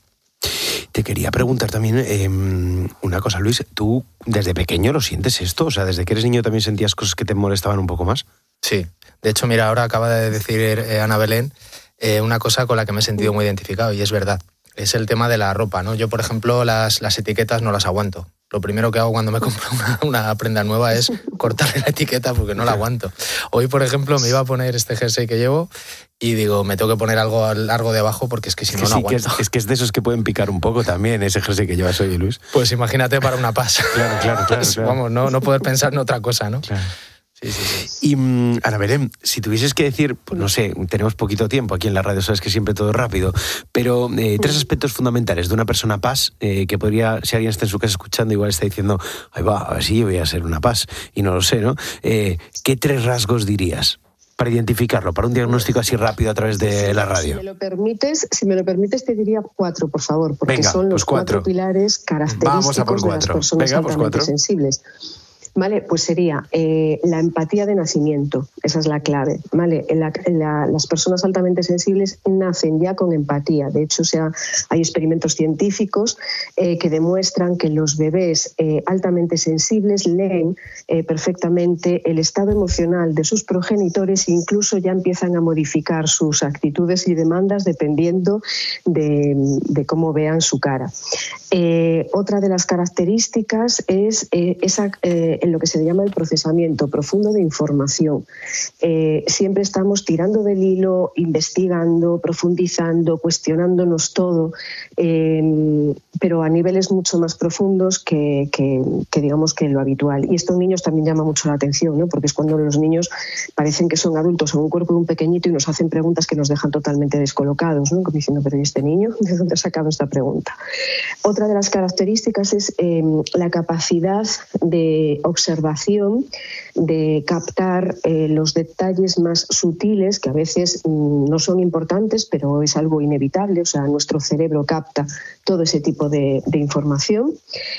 Te quería preguntar también eh, una cosa, Luis, ¿tú desde pequeño lo sientes esto? O sea, ¿desde que eres niño también sentías cosas que te molestaban un poco más? Sí, de hecho, mira, ahora acaba de decir eh, Ana Belén eh, una cosa con la que me he sentido muy identificado y es verdad, es el tema de la ropa, ¿no? Yo, por ejemplo, las, las etiquetas no las aguanto. Lo primero que hago cuando me compro una, una prenda nueva es cortarle la etiqueta porque no la aguanto. Hoy, por ejemplo, me iba a poner este jersey que llevo y digo, me tengo que poner algo largo de abajo porque es que si no, no sí, aguanto. Que es, es que es de esos que pueden picar un poco también, ese jersey que llevas hoy, Luis. Pues imagínate para una P A S. Claro, claro, claro. claro. Vamos, no, no poder pensar en otra cosa, ¿no? Claro. Sí, sí, sí. Y um, Ana Belén, si tuvieses que decir, pues no sé, tenemos poquito tiempo aquí en la radio, sabes que siempre todo es rápido, pero eh, tres aspectos fundamentales de una persona P A S eh, que podría, si alguien está en su casa escuchando, igual está diciendo, ay va, a ver si yo voy a ser una P A S, y no lo sé, ¿no? Eh, ¿Qué tres rasgos dirías para identificarlo, para un diagnóstico así rápido a través de la radio? Si me lo permites, si me lo permites te diría cuatro, por favor, porque Venga, son los pues cuatro. cuatro pilares característicos de las personas Venga, pues altamente sensibles. ¿vale? Pues sería eh, la empatía de nacimiento, esa es la clave, ¿vale? La, la, las personas altamente sensibles nacen ya con empatía. De hecho, o sea, hay experimentos científicos eh, que demuestran que los bebés eh, altamente sensibles leen eh, perfectamente el estado emocional de sus progenitores e incluso ya empiezan a modificar sus actitudes y demandas dependiendo de, de cómo vean su cara. Eh, otra de las características es eh, esa, eh, en lo que se llama el procesamiento profundo de información. Eh, siempre estamos tirando del hilo, investigando, profundizando, cuestionándonos todo, eh, pero a niveles mucho más profundos que, que, que digamos que lo habitual. Y esto en niños también llama mucho la atención, ¿no? Porque es cuando los niños parecen que son adultos en un cuerpo de un pequeñito y nos hacen preguntas que nos dejan totalmente descolocados, ¿no? Como diciendo, pero ¿y este niño? ¿De dónde ha sacado esta pregunta? Otra de las características es eh, la capacidad de observación, de captar eh, los detalles más sutiles, que a veces mm, no son importantes, pero es algo inevitable. O sea, nuestro cerebro capta todo ese tipo de, de información.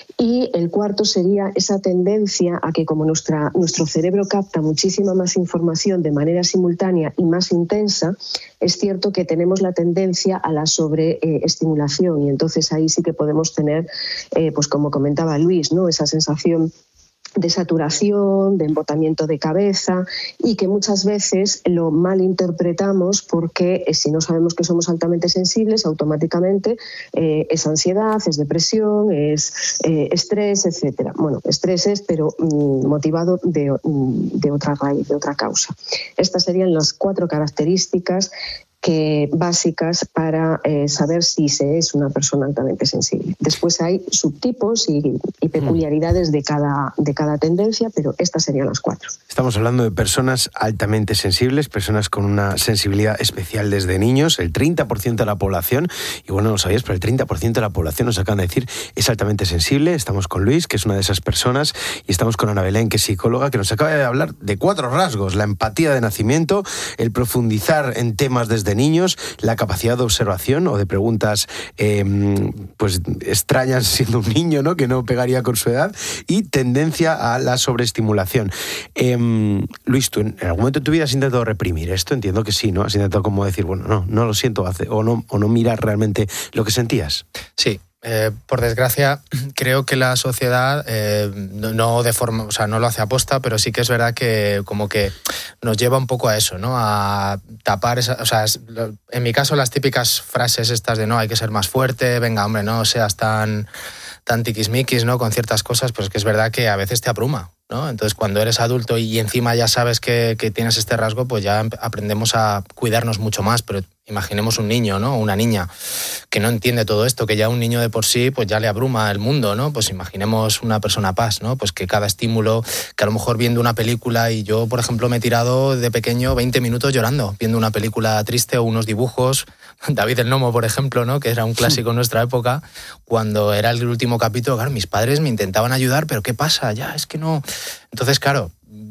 Y el cuarto sería esa tendencia a que, como nuestra, nuestro cerebro capta muchísima más información de manera simultánea y más intensa, es cierto que tenemos la tendencia a la sobreestimulación, y entonces ahí sí que podemos tener, eh, pues como comentaba Luis, ¿no? Esa sensación de saturación, de embotamiento de cabeza, y que muchas veces lo malinterpretamos porque eh, si no sabemos que somos altamente sensibles, automáticamente eh, es ansiedad, es depresión, es eh, estrés, etcétera. Bueno, estrés es, pero mm, motivado de, de otra raíz, de otra causa. Estas serían las cuatro características que básicas para eh, saber si se es una persona altamente sensible. Después hay subtipos y, y peculiaridades de cada, de cada tendencia, pero estas serían las cuatro. Estamos hablando de personas altamente sensibles, personas con una sensibilidad especial desde niños. El treinta por ciento de la población, y bueno, no lo sabías, pero el treinta por ciento de la población, nos acaban de decir, es altamente sensible. Estamos con Luis, que es una de esas personas, y estamos con Ana Belén, que es psicóloga, que nos acaba de hablar de cuatro rasgos: la empatía de nacimiento, el profundizar en temas desde niños, la capacidad de observación o de preguntas eh, pues extrañas siendo un niño, ¿no? Que no pegaría con su edad, y tendencia a la sobreestimulación. Eh, Luis, ¿tú en algún momento de tu vida has intentado reprimir esto? Entiendo que sí, ¿no? Has intentado como decir, bueno, no, no lo siento, o no, o no mirar realmente lo que sentías. Sí. Eh, por desgracia, creo que la sociedad eh, no, no de forma, o sea, no lo hace aposta, pero sí que es verdad que como que nos lleva un poco a eso, ¿no? A tapar esa, o sea, es, en mi caso las típicas frases estas de no, hay que ser más fuerte, venga, hombre, no seas tan tan tiquismiquis, ¿no? Con ciertas cosas, pues que es verdad que a veces te abruma, ¿no? Entonces, cuando eres adulto y encima ya sabes que, que tienes este rasgo, pues ya aprendemos a cuidarnos mucho más. Pero imaginemos un niño, ¿no? Una niña que no entiende todo esto, que ya un niño de por sí pues ya le abruma el mundo, ¿no? Pues imaginemos una persona paz, ¿no? Pues que cada estímulo, que a lo mejor viendo una película, y yo, por ejemplo, me he tirado de pequeño veinte minutos llorando, viendo una película triste o unos dibujos, David el Nomo, por ejemplo, ¿no? Que era un clásico en nuestra época, cuando era el último capítulo, claro, mis padres me intentaban ayudar, pero ¿qué pasa? Ya, es que no... Entonces, claro,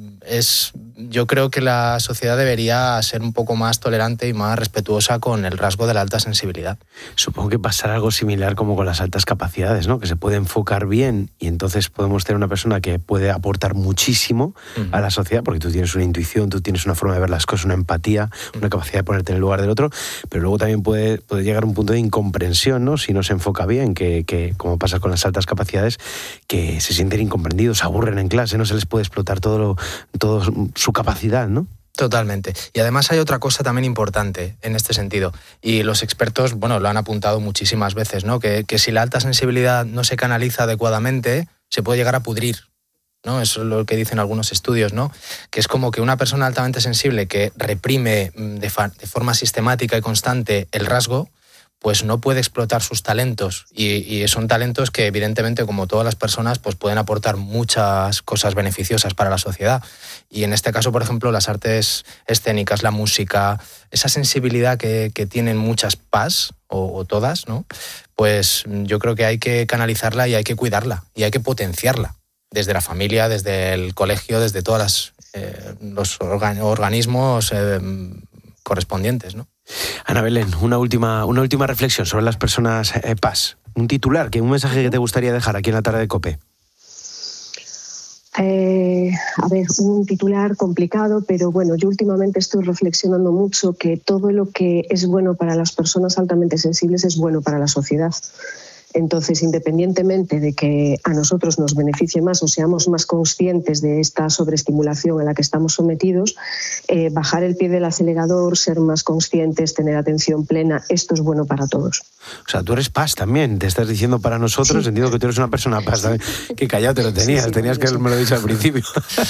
es, yo creo que la sociedad debería ser un poco más tolerante y más respetuosa con el rasgo de la alta sensibilidad. Supongo que pasará algo similar como con las altas capacidades, ¿no? Que se puede enfocar bien y entonces podemos tener una persona que puede aportar muchísimo uh-huh. a la sociedad, porque tú tienes una intuición, tú tienes una forma de ver las cosas, una empatía, uh-huh. una capacidad de ponerte en el lugar del otro, pero luego también puede, puede llegar a un punto de incomprensión, ¿no? Si no se enfoca bien, que, que como pasa con las altas capacidades, que se sienten incomprendidos, se aburren en clase, no se les puede explotar todo lo, todo su capacidad, ¿no? Totalmente. Y además hay otra cosa también importante en este sentido, y los expertos, bueno, lo han apuntado muchísimas veces, ¿no? Que, que si la alta sensibilidad no se canaliza adecuadamente, se puede llegar a pudrir, ¿no? Eso es lo que dicen algunos estudios, ¿no? Que es como que una persona altamente sensible que reprime de, fa- de forma sistemática y constante el rasgo, pues no puede explotar sus talentos, y, y son talentos que evidentemente, como todas las personas, pues pueden aportar muchas cosas beneficiosas para la sociedad. Y en este caso, por ejemplo, las artes escénicas, la música, esa sensibilidad que, que tienen muchas P A S, o, o todas, ¿no? Pues yo creo que hay que canalizarla y hay que cuidarla y hay que potenciarla desde la familia, desde el colegio, desde todos eh, los organ- organismos eh, correspondientes, ¿no? Ana Belén, una última, una última reflexión sobre las personas eh, P A S. Un titular, que un mensaje que te gustaría dejar aquí en la tarde de COPE. Eh, a ver, un titular complicado, pero bueno, yo últimamente estoy reflexionando mucho que todo lo que es bueno para las personas altamente sensibles es bueno para la sociedad. Entonces, independientemente de que a nosotros nos beneficie más o seamos más conscientes de esta sobreestimulación a la que estamos sometidos, eh, bajar el pie del acelerador, ser más conscientes, tener atención plena, esto es bueno para todos. O sea, tú eres paz también, te estás diciendo para nosotros, sí. Entiendo que tú eres una persona paz también. Qué callado te lo tenías, sí, sí, tenías que haberme lo dicho al principio.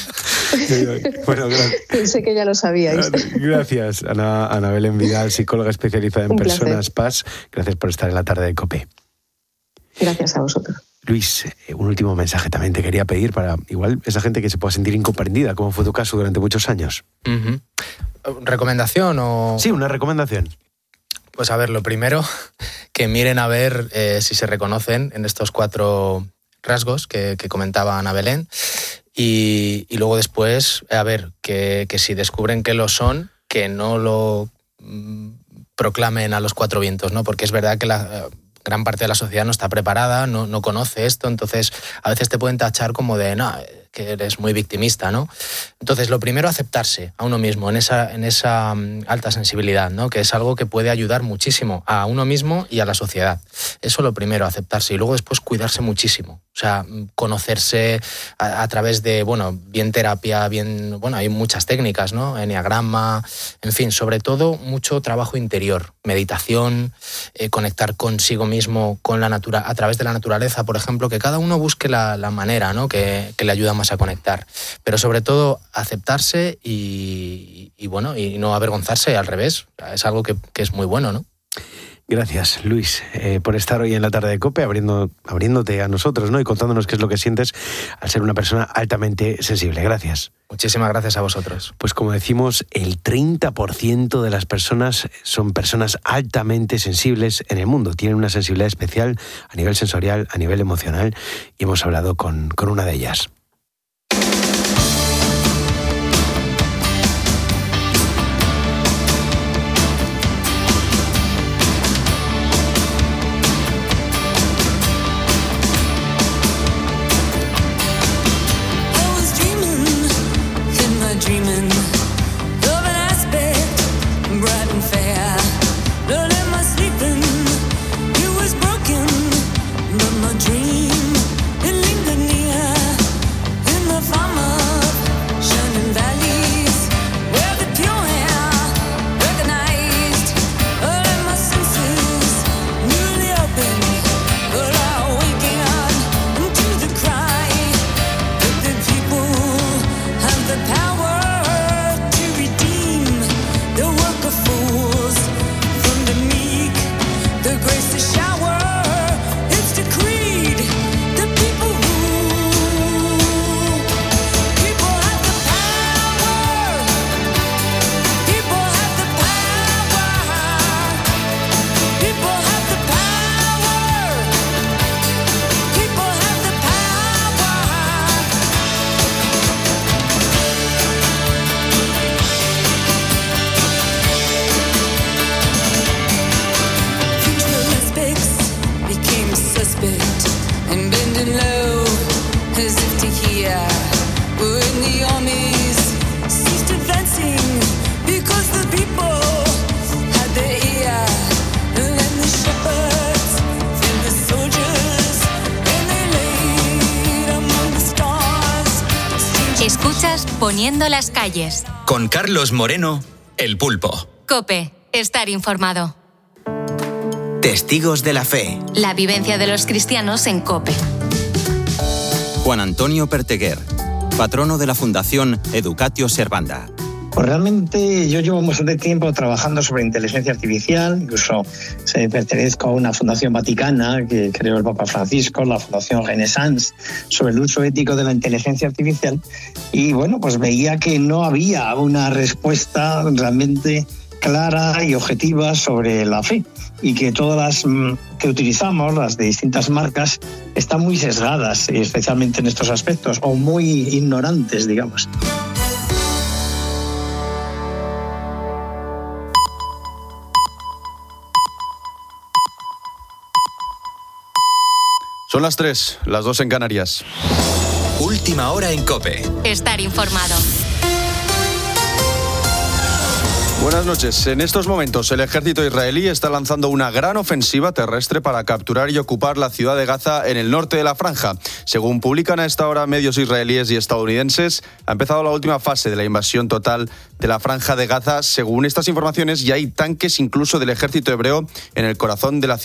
Bueno, gracias. Pensé que ya lo sabíais. Gracias, Ana, Ana Belén Vidal, psicóloga especializada en Un personas placer. paz. Gracias por estar en la tarde de COPE. Gracias a vosotros. Luis, un último mensaje también te quería pedir para igual esa gente que se pueda sentir incomprendida, como fue tu caso durante muchos años. Uh-huh. ¿Recomendación o...? Sí, una recomendación. Pues a ver, lo primero, que miren a ver eh, si se reconocen en estos cuatro rasgos que, que comentaba Ana Belén y, y luego después, a ver, que, que si descubren que lo son, que no lo mm, proclamen a los cuatro vientos, ¿no? Porque es verdad que la... gran parte de la sociedad no está preparada, no, no conoce esto, entonces a veces te pueden tachar como de, no, que eres muy victimista, ¿no? Entonces, lo primero, aceptarse a uno mismo en esa, en esa alta sensibilidad, ¿no? Que es algo que puede ayudar muchísimo a uno mismo y a la sociedad. Eso lo primero, aceptarse, y luego después cuidarse muchísimo. O sea, conocerse a, a través de, bueno, bien terapia, bien, bueno, hay muchas técnicas, ¿no? Enneagrama, en fin, sobre todo mucho trabajo interior, meditación, eh, conectar consigo mismo, con la natura, a través de la naturaleza, por ejemplo, que cada uno busque la, la manera, ¿no? Que, que le ayuda más a conectar. Pero sobre todo, aceptarse y, y bueno, y no avergonzarse, al revés. Es algo que, que es muy bueno, ¿no? Gracias, Luis, eh, por estar hoy en la tarde de COPE, abriendo, abriéndote a nosotros, ¿no? Y contándonos qué es lo que sientes al ser una persona altamente sensible. Gracias. Muchísimas gracias a vosotros. Pues como decimos, el treinta por ciento de las personas son personas altamente sensibles en el mundo. Tienen una sensibilidad especial a nivel sensorial, a nivel emocional, y hemos hablado con, con una de ellas. Escuchas Poniendo las calles. Con Carlos Moreno, El Pulpo. COPE, estar informado. Testigos de la fe. La vivencia de los cristianos en COPE. Juan Antonio Perteguer, patrono de la Fundación Educatio Servanda. Pues realmente yo llevo bastante tiempo trabajando sobre inteligencia artificial, incluso se pertenezco a una fundación vaticana que creó el Papa Francisco, la Fundación Renaissance, sobre el uso ético de la inteligencia artificial, y bueno, pues veía que no había una respuesta realmente clara y objetiva sobre la fe, y que todas las que utilizamos, las de distintas marcas, están muy sesgadas, especialmente en estos aspectos, o muy ignorantes, digamos. Son las tres, las dos en Canarias. Última hora en COPE. Estar informado. Buenas noches. En estos momentos el ejército israelí está lanzando una gran ofensiva terrestre para capturar y ocupar la ciudad de Gaza en el norte de la franja. Según publican a esta hora medios israelíes y estadounidenses, ha empezado la última fase de la invasión total de la franja de Gaza. Según estas informaciones, ya hay tanques incluso del ejército hebreo en el corazón de la ciudad.